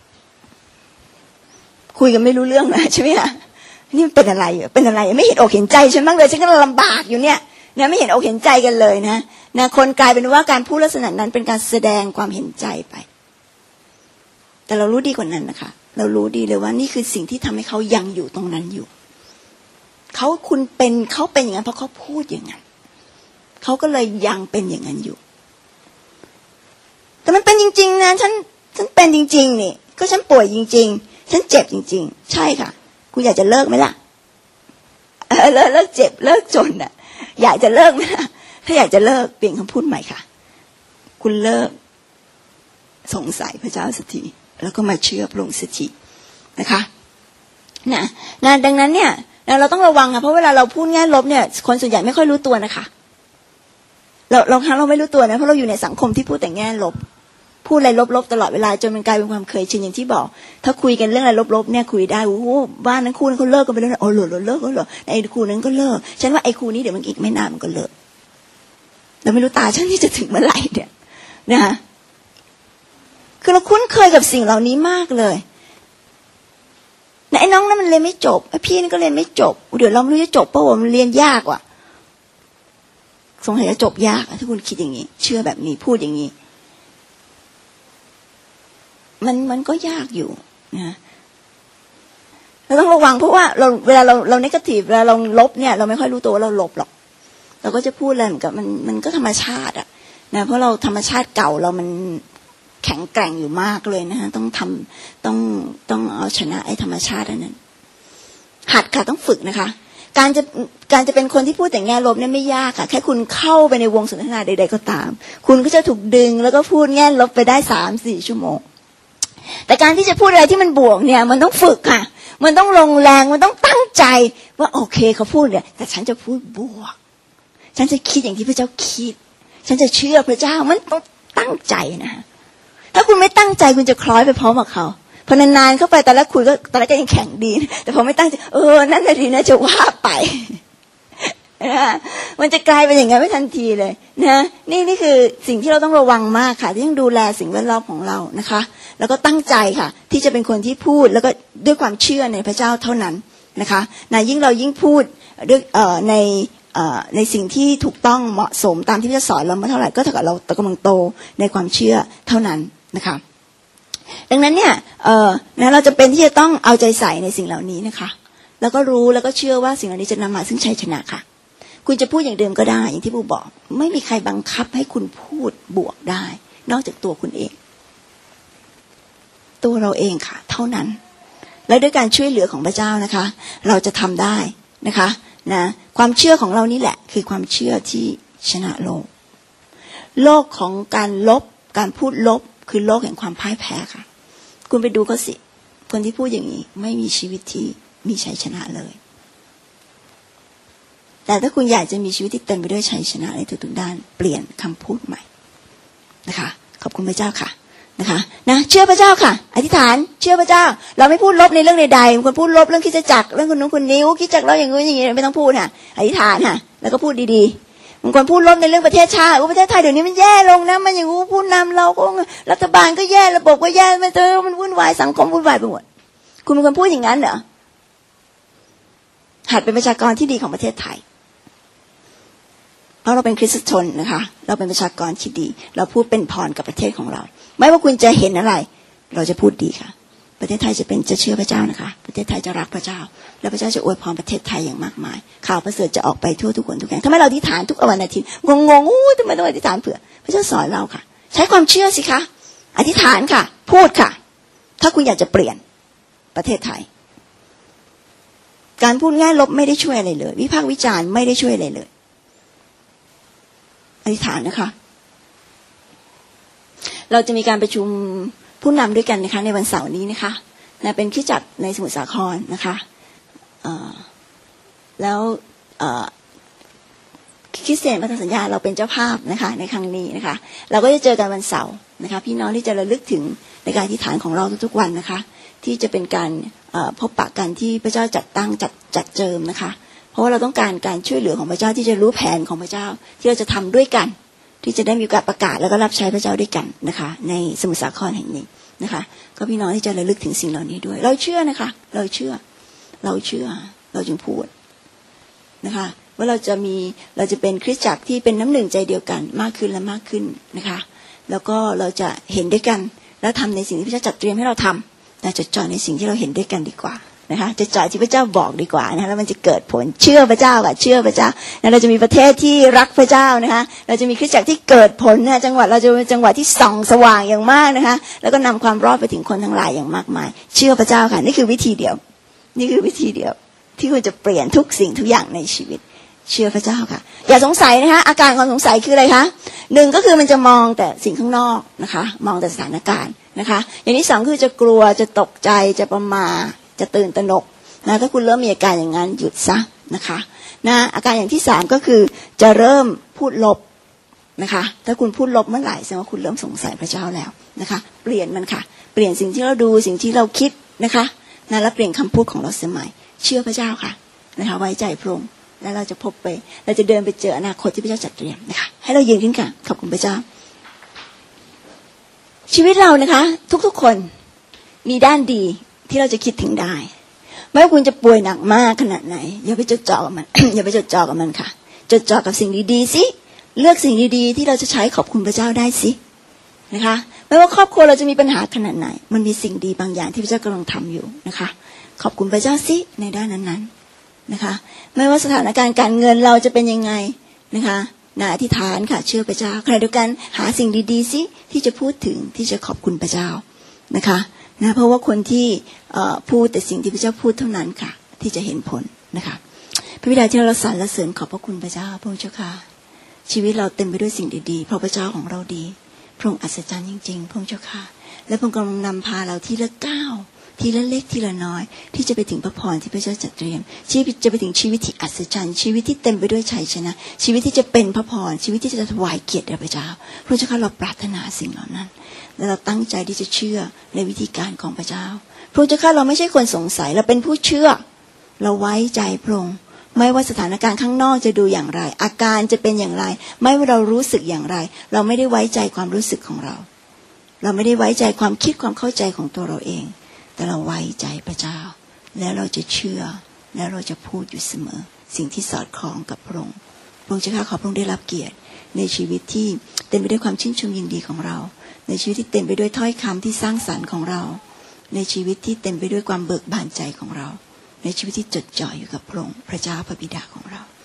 คุยกันไม่รู้เรื่องนะใช่ไหมคะนี่เป็นอะไรอยู่เป็นอะไรไม่เห็นอกเห็นใจฉันบ้างเลยฉันก็ลำบากอยู่เนี่ยนะไม่เห็นอกเห็นใจกันเลยนะนะคนกลายเป็นว่าการพูดลักษณะนั้นเป็นการแสดงความเห็นใจไปแต่เรารู้ดีกว่านั้นนะคะเรารู้ดีเลยว่านี่คือสิ่งที่ทำให้เขายังอยู่ตรงนั้นอยู่เขาคุณเป็นเขาเป็นอย่างนั้นเพราะเขาพูดอย่างนั้นเขาก็เลยยังเป็นอย่างนั้นอยู่แต่มันเป็นจริงๆนะฉันฉันเป็นจริงๆนี่ก็ฉันป่วยจริงๆฉันเจ็บจริงๆใช่ค่ะคุณอยากจะเลิกไหมล่ะเออเลิกเลิกเจ็บเลิกจนอ่ะอยากจะเลิกไหมล่ะถ้าอยากจะเลิกเปลี่ยนคำพูดใหม่ค่ะคุณเลิกสงสัยพระเจ้าสักทีแล้วก็มาเชื่อพระองค์สักทีนะคะนะนะดังนั้นเนี่ยเราต้องระวังค่ะเพราะเวลาเราพูดแง่ลบเนี่ยคนส่วนใหญ่ไม่ค่อยรู้ตัวนะคะเราเราครั้งเราไม่รู้ตัวนะเพราะเราอยู่ในสังคมที่พูดแต่แง่ลบพูดอะไรลบๆตลอดเวลาจนมันกลายเป็นความเคยชินอย่างที่บอกถ้าคุยกันเรื่องอะไรลบๆเนี่ยคุยได้โอ้โหบ้านนั้นคู่นั้นเขาเลิกกันไปแล้วโอ้โหเลิกก็เหรอไอ้คู่นั้นก็เลิกฉันว่าไอ้คู่นี้เดี๋ยวมันอีกไม่นานมันก็เลิกเราไม่รู้ตาฉันที่จะถึงเมื่อไหร่เนี่ยนะคะคือเราคุ้นเคยกับสิ่งเหล่านี้มากเลยไอ้น้องนั้นมันเรียนไม่จบไอ้พี่นี่ก็เรียนไม่จบเดี๋ยวเราไม่รู้จะจบเพราะว่ามันเรียนยากว่ะสงสัยจะจบยากถ้าคุณคิดอย่างนี้เชื่อแบบนี้พูดอย่างนี้มันมันก็ยากอยู่นะเราต้องระวังเพราะว่าเราเวลาเราเราเนกาทีฟเวลาเราลบเนี่ยเราไม่ค่อยรู้ตัวว่าเราลบหรอกเราก็จะพูดอะไรเหมือนกับมันมันก็ธรรมชาติอ่ะนะเพราะเราธรรมชาติเก่าเรามันแข็งแกร่งอยู่มากเลยนะฮะต้องทำต้องต้องเอาชนะไอ้ธรรมชาติอันนั้นหัดค่ะต้องฝึกนะคะการจะการจะเป็นคนที่พูดแต่แง่ลบเนี่ยไม่ยากค่ะแค่คุณเข้าไปในวงสนทนาใดๆก็ตามคุณก็จะถูกดึงแล้วก็พูดแง่ลบไปได้สามสี่ชั่วโมงแต่การที่จะพูดอะไรที่มันบวกเนี่ยมันต้องฝึกค่ะมันต้องลงแรงมันต้องตั้งใจว่าโอเคเขาพูดเนี่ยแต่ฉันจะพูดบวกฉันจะคิดอย่างที่พระเจ้าคิดฉันจะเชื่อพระเจ้ามันต้องตั้งใจนะถ้าคุณไม่ตั้งใจคุณจะคล้อยไปพร้อมกับเขาพอนานๆเข้าไปตอนแรกคุยก็ตอนแรกก็ยังแข็งดีแต่พอไม่ตั้งใจเออนั่นน่ะดีนะจะว่าไปนะมันจะกลายเป็นอย่างนั้นไม่ทันทีเลยนะนี่นี่คือสิ่งที่เราต้องระวังมากค่ะที่ต้องดูแลสิ่งแวดล้อมของเรานะคะแล้วก็ตั้งใจค่ะที่จะเป็นคนที่พูดแล้วก็ด้วยความเชื่อในพระเจ้าเท่านั้นนะคะนะยิ่งเรายิ่งพูดด้วยเอ่อในเอ่อในสิ่งที่ถูกต้องเหมาะสมตามที่พระเจ้าสอนเราเมื่อเท่าไหร่ก็เท่ากับเรากำลังโตในความเชื่อเท่านั้นนะคะดังนั้นเนี่ยเอ่อนะเราจะเป็นที่จะต้องเอาใจใส่ในสิ่งเหล่านี้นะคะแล้วก็รู้แล้วก็เชื่อว่าสิ่งเหล่านี้จะนำมาซึ่งชัยชนะค่ะคุณจะพูดอย่างเดิมก็ได้อย่างที่ปู่บอกไม่มีใครบังคับให้คุณพูดบวกได้นอกจากตัวคุณเองตัวเราเองค่ะเท่านั้นและด้วยการช่วยเหลือของพระเจ้านะคะเราจะทำได้นะคะนะความเชื่อของเรานี่แหละคือความเชื่อที่ชนะโลกโลกของการลบการพูดลบคือโลกแห่งความพ่ายแพ้ค่ะคุณไปดูเขาสิคนที่พูดอย่างนี้ไม่มีชีวิตที่มีชัยชนะเลยแต่ถ้าคุณอยากจะมีชีวิตที่เต็มไปด้วยชัยชนะในทุกๆด้านเปลี่ยนคำพูดใหม่นะคะขอบคุณพระเจ้าค่ะนะคะนะเชื่อพระเจ้าค่ะอธิษฐานเชื่อพระเจ้าเราไม่พูดลบในเรื่องใดๆคนพูดลบเรื่องคริสตจักรเรื่องคนนู้นคนนี้คริสตจักรเราอย่างงู้นอย่างนี้ไม่ต้องพูดค่ะอธิษฐานค่ะแล้วก็พูดดีๆบางคนพูดลบในเรื่องประเทศชาติว่าประเทศไทยเดี๋ยวนี้มันแย่ลงนะมันอย่างงู้นผู้นำเราก็รัฐบาลก็แย่ระบบก็แย่มันเจอมันวุ่นวายสังคมวุ่นวายไปหมดคุณเป็นคนพูดอย่างนั้นเหรอหัดเป็นประชากรที่ดีของประเทศไทยเพราะเราเป็นคริสตชนนะคะเราเป็นประชากรที่ดีเราพูดเป็นพรกับประเทศของเราไม่ว่าคุณจะเห็นอะไรเราจะพูดดีค่ะประเทศไทยจะเป็นจะเชื่อพระเจ้านะคะประเทศไทยจะรักพระเจ้าและพระเจ้าจะอวยพรประเทศไทยอย่างมากมายข่าวประเสริฐจะออกไปทั่วทุกคนทุกแห่งทำไมเราอธิษฐานทุกวันอาทิตย์งงงอู้ทำไมต้องอธิษฐานเผื่อพระเจ้าสอนเราค่ะใช้ความเชื่อสิคะอธิษฐานค่ะพูดค่ะถ้าคุณอยากจะเปลี่ยนประเทศไทยการพูดง่ายลบไม่ได้ช่วยอะไรเลยวิพากษ์วิจารณ์ไม่ได้ช่วยอะไรเลยอธิษฐานนะคะเราจะมีการประชุมผู้นำด้วยกันนะคะในวันเสาร์นี้นะคะนะเป็นคริสตจักรในสมุทรสาครนะคะแล้วคริสเตียนพันธสัญญาเราเป็นเจ้าภาพนะคะในครั้งนี้นะคะเราก็จะเจอกันวันเสาร์นะคะพี่น้องที่จะระลึกถึงในการอธิษฐานของเราทุกๆวันนะคะที่จะเป็นการพบปะกันที่พระเจ้าจัดตั้งจัดจัดเจิมนะคะเพราะว่าเราต้องการการช่วยเหลือของพระเจ้าที่จะรู้แผนของพระเจ้าที่เราจะทำด้วยกันที่จะได้มีการประกาศแล้วก็รับใช้พระเจ้าด้วยกันนะคะในสมุทรสาครแห่งนี้นะคะก็พี่น้องที่จะระลึกถึงสิ่งเหล่านี้ด้วยเราเชื่อนะคะเราเชื่อเราเชื่อเราจึงพูดนะคะว่าเราจะมีเราจะเป็นคริสตจักรที่เป็นน้ำหนึ่งใจเดียวกันมากขึ้นและมากขึ้นนะคะแล้วก็เราจะเห็นด้วยกันแล้วทำในสิ่งที่พระเจ้าจัดเตรียมให้เราทำแต่จดจ่อในสิ่งที่เราเห็นด้วยกันดีกว่านะคะจะจ่อที่พระเจ้าบอกดีกว่านะคะแล้วมันจะเกิดผลเชื่อพระเจ้าค่ะเชื่อพระเจ้าแล้วเราจะมีประเทศที่รักพระเจ้านะคะเราจะมีคริสตจักรที่เกิดผลนะจังหวัดเราจะเป็นจังหวัดที่ส่องสว่างอย่างมากนะคะแล้วก็นำความรอดไปถึงคนทั้งหลายอย่างมากมายเชื่อพระเจ้าค่ะนี่คือวิธีเดียวนี่คือวิธีเดียวที่คุณจะเปลี่ยนทุกสิ่งทุกอย่างในชีวิตเชื่อพระเจ้าค่ะอย่าสงสัยนะคะอาการความสงสัยคืออะไรคะหนึ่งก็คือมันจะมองแต่สิ่งข้างนอกนะคะมองแต่สถานการณ์นะคะอย่างที่สองคือจะกลัวจะตกใจจะประมาทจะตื่นตระหนกนะถ้าคุณเริ่มมีอาการอย่างนั้นหยุดซะนะคะนะอาการอย่างที่สามก็คือจะเริ่มพูดลบนะคะถ้าคุณพูดลบเมื่อไหร่แสดงว่าคุณเริ่มสงสัยพระเจ้าแล้วนะคะเปลี่ยนมันค่ะเปลี่ยนสิ่งที่เราดูสิ่งที่เราคิดนะคะนะแล้วเปลี่ยนคำพูดของเราสมัยเชื่อพระเจ้าค่ะนะคะไว้ใจพระองค์แล้วเราจะพบไปเราจะเดินไปเจออนาคตที่พระเจ้าจัดเตรียมนะคะให้เรายืนขึ้นค่ะขอบคุณพระเจ้าชีวิตเรานะคะทุกๆคนมีด้านดีที่เราจะคิดถึงได้ไม่ว่าคุณจะป่วยหนักมากขนาดไหนอย่าไปจดจ่อกับมัน อย่าไปจดจ่อกับมันค่ะจดจ่อกับสิ่งดีๆสิเลือกสิ่งดีๆที่เราจะใช้ขอบคุณพระเจ้าได้สินะคะไม่ว่าครอบครัวเราจะมีปัญหาขนาดไหนมันมีสิ่งดีบางอย่างที่พระเจ้ากำลังทำอยู่นะคะขอบคุณพระเจ้าสิในด้านนั้นๆนะคะไม่ว่าสถานการณ์การเงินเราจะเป็นยังไงนะคะน่าอธิษฐานค่ะเชื่อพระเจ้าขณะเดียวกันหาสิ่งดีๆสิที่จะพูดถึงที่จะขอบคุณพระเจ้านะคะนะเพราะว่าคนที่พูดแต่สิ่งที่พระเจ้าพูดเท่านั้นค่ะที่จะเห็นผลนะคะพระบิดาที่เราสรรเสริญขอบพระคุณพระเจ้าพระองค์เจ้าค่ะชีวิตเราเต็มไปด้วยสิ่งดีๆเพราะพระเจ้าของเราดีพระองค์อัศจรรย์จริงๆพระองค์เจ้าค่ะและพระองค์กำลังนำพาเราทีละก้าวทีละเล็กทีละน้อยที่จะไปถึงพระพรที่พระเจ้าจัดเตรียมชีวิตจะไปถึงชีวิตที่อัศจรรย์ชีวิตที่เต็มไปด้วยชัยชนะชีวิตที่จะเป็นพระพรชีวิตที่จะถวายเกียรติแด่พระเจ้าพระองค์เจ้าค่ะเราปรารถนาสิ่งเหล่านั้นและเราตั้งใจที่จะเชื่อในวิธีการของพระเจ้าพระองค์เจ้าข้าเราไม่ใช่คนสงสัยเราเป็นผู้เชื่อเราไว้ใจพระองค์ไม่ว่าสถานการณ์ข้างนอกจะดูอย่างไรอาการจะเป็นอย่างไรไม่ว่าเรารู้สึกอย่างไรเราไม่ได้ไว้ใจความรู้สึกของเราเราไม่ได้ไว้ใจความคิดความเข้าใจของตัวเราเองแต่เราไว้ใจพระเจ้าแล้วเราจะเชื่อแล้วเราจะพูดอยู่เสมอสิ่งที่สอดคล้องกับพระองค์พระองค์เจ้าข้าขอพระองค์ได้รับเกียรติในชีวิตที่เต็มไปด้วยความชื่นชมยินดีของเราในชีวิตที่เต็มไปด้วยถ้อยคำที่สร้างสรรค์ของเราในชีวิตที่เต็มไปด้วยความเบิกบานใจของเราในชีวิตที่จดจ่ออยู่กับพระองค์พระเจ้าพระบิดาของเรา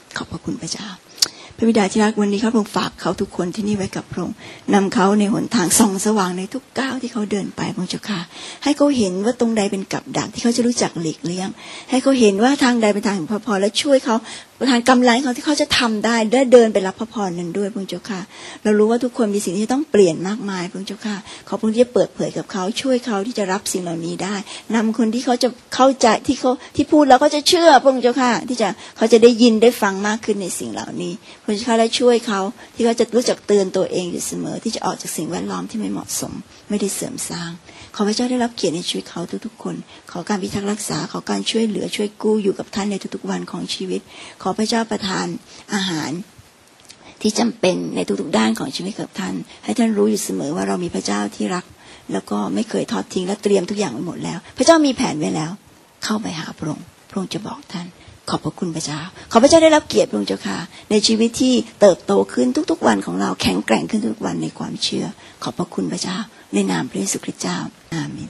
ขอบพระคุณพระเจ้าพระบิดาที่รักวันนี้ครับพระองค์ฝากเขาทุกคนที่นี่ไว้กับพระองค์นำเขาในหนทางส่องสว่างในทุกก้าวที่เขาเดินไปพระองค์เจ้าค่ะให้เขาเห็นว่าตรงใดเป็นกับดักที่เขาจะรู้จักหลีกเลี่ยงให้เขาเห็นว่าทางใดเป็นทางแห่งพระพรและช่วยเขาประทานกำลังเขาที่เขาจะทำได้ได้เดินไปรับพระพรนั้นด้วยพระองค์เจ้าค่ะเรารู้ว่าทุกคนมีสิ่งที่ต้องเปลี่ยนมากมายพระองค์เจ้าค่ะขอพระองค์ที่จะเปิดเผยกับเขาช่วยเขาที่จะรับสิ่งเหล่านี้ได้นำคนที่เขาจะเข้าใจที่เขาที่พูดแล้วก็จะเชื่อพระองค์เจ้าค่ะที่จะเขาจะได้ยินได้ฟังมากขึ้นในสิ่งเหล่านี้พระองค์เจ้าค่ะและช่วยเขาที่เขาจะรู้จักเตือนตัวเองอยู่เสมอที่จะออกจากสิ่งแวดล้อมที่ไม่เหมาะสมไม่ได้เสริมสร้างขอพระเจ้าได้รับเกียรติในชีวิตเขาทุกๆคนขอการพิทักษ์รักษาขอการช่วยเหลือช่วยกู้อยู่กับท่านในทุกๆวันของชีวิตขอพระเจ้าประทานอาหารที่จำเป็นในทุกๆด้านของชีวิตกับท่านให้ท่านรู้อยู่เสมอว่าเรามีพระเจ้าที่รักแล้วก็ไม่เคยทอดทิ้งและเตรียมทุกอย่างไว้หมดแล้วพระเจ้ามีแผนไว้แล้วเข้าไปหาพระองค์พระองค์จะบอกท่านขอบพระคุณพระเจ้าขอพระเจ้าได้รับเกียรติพระองค์เจ้าค่ะในชีวิตที่เติบโตขึ้นทุกๆวันของเราแข็งแกร่งขึ้นทุกวันในความเชื่อขอบพระคุณพระเจ้าในนามพระเยซูคริสต์เจ้าอาเมน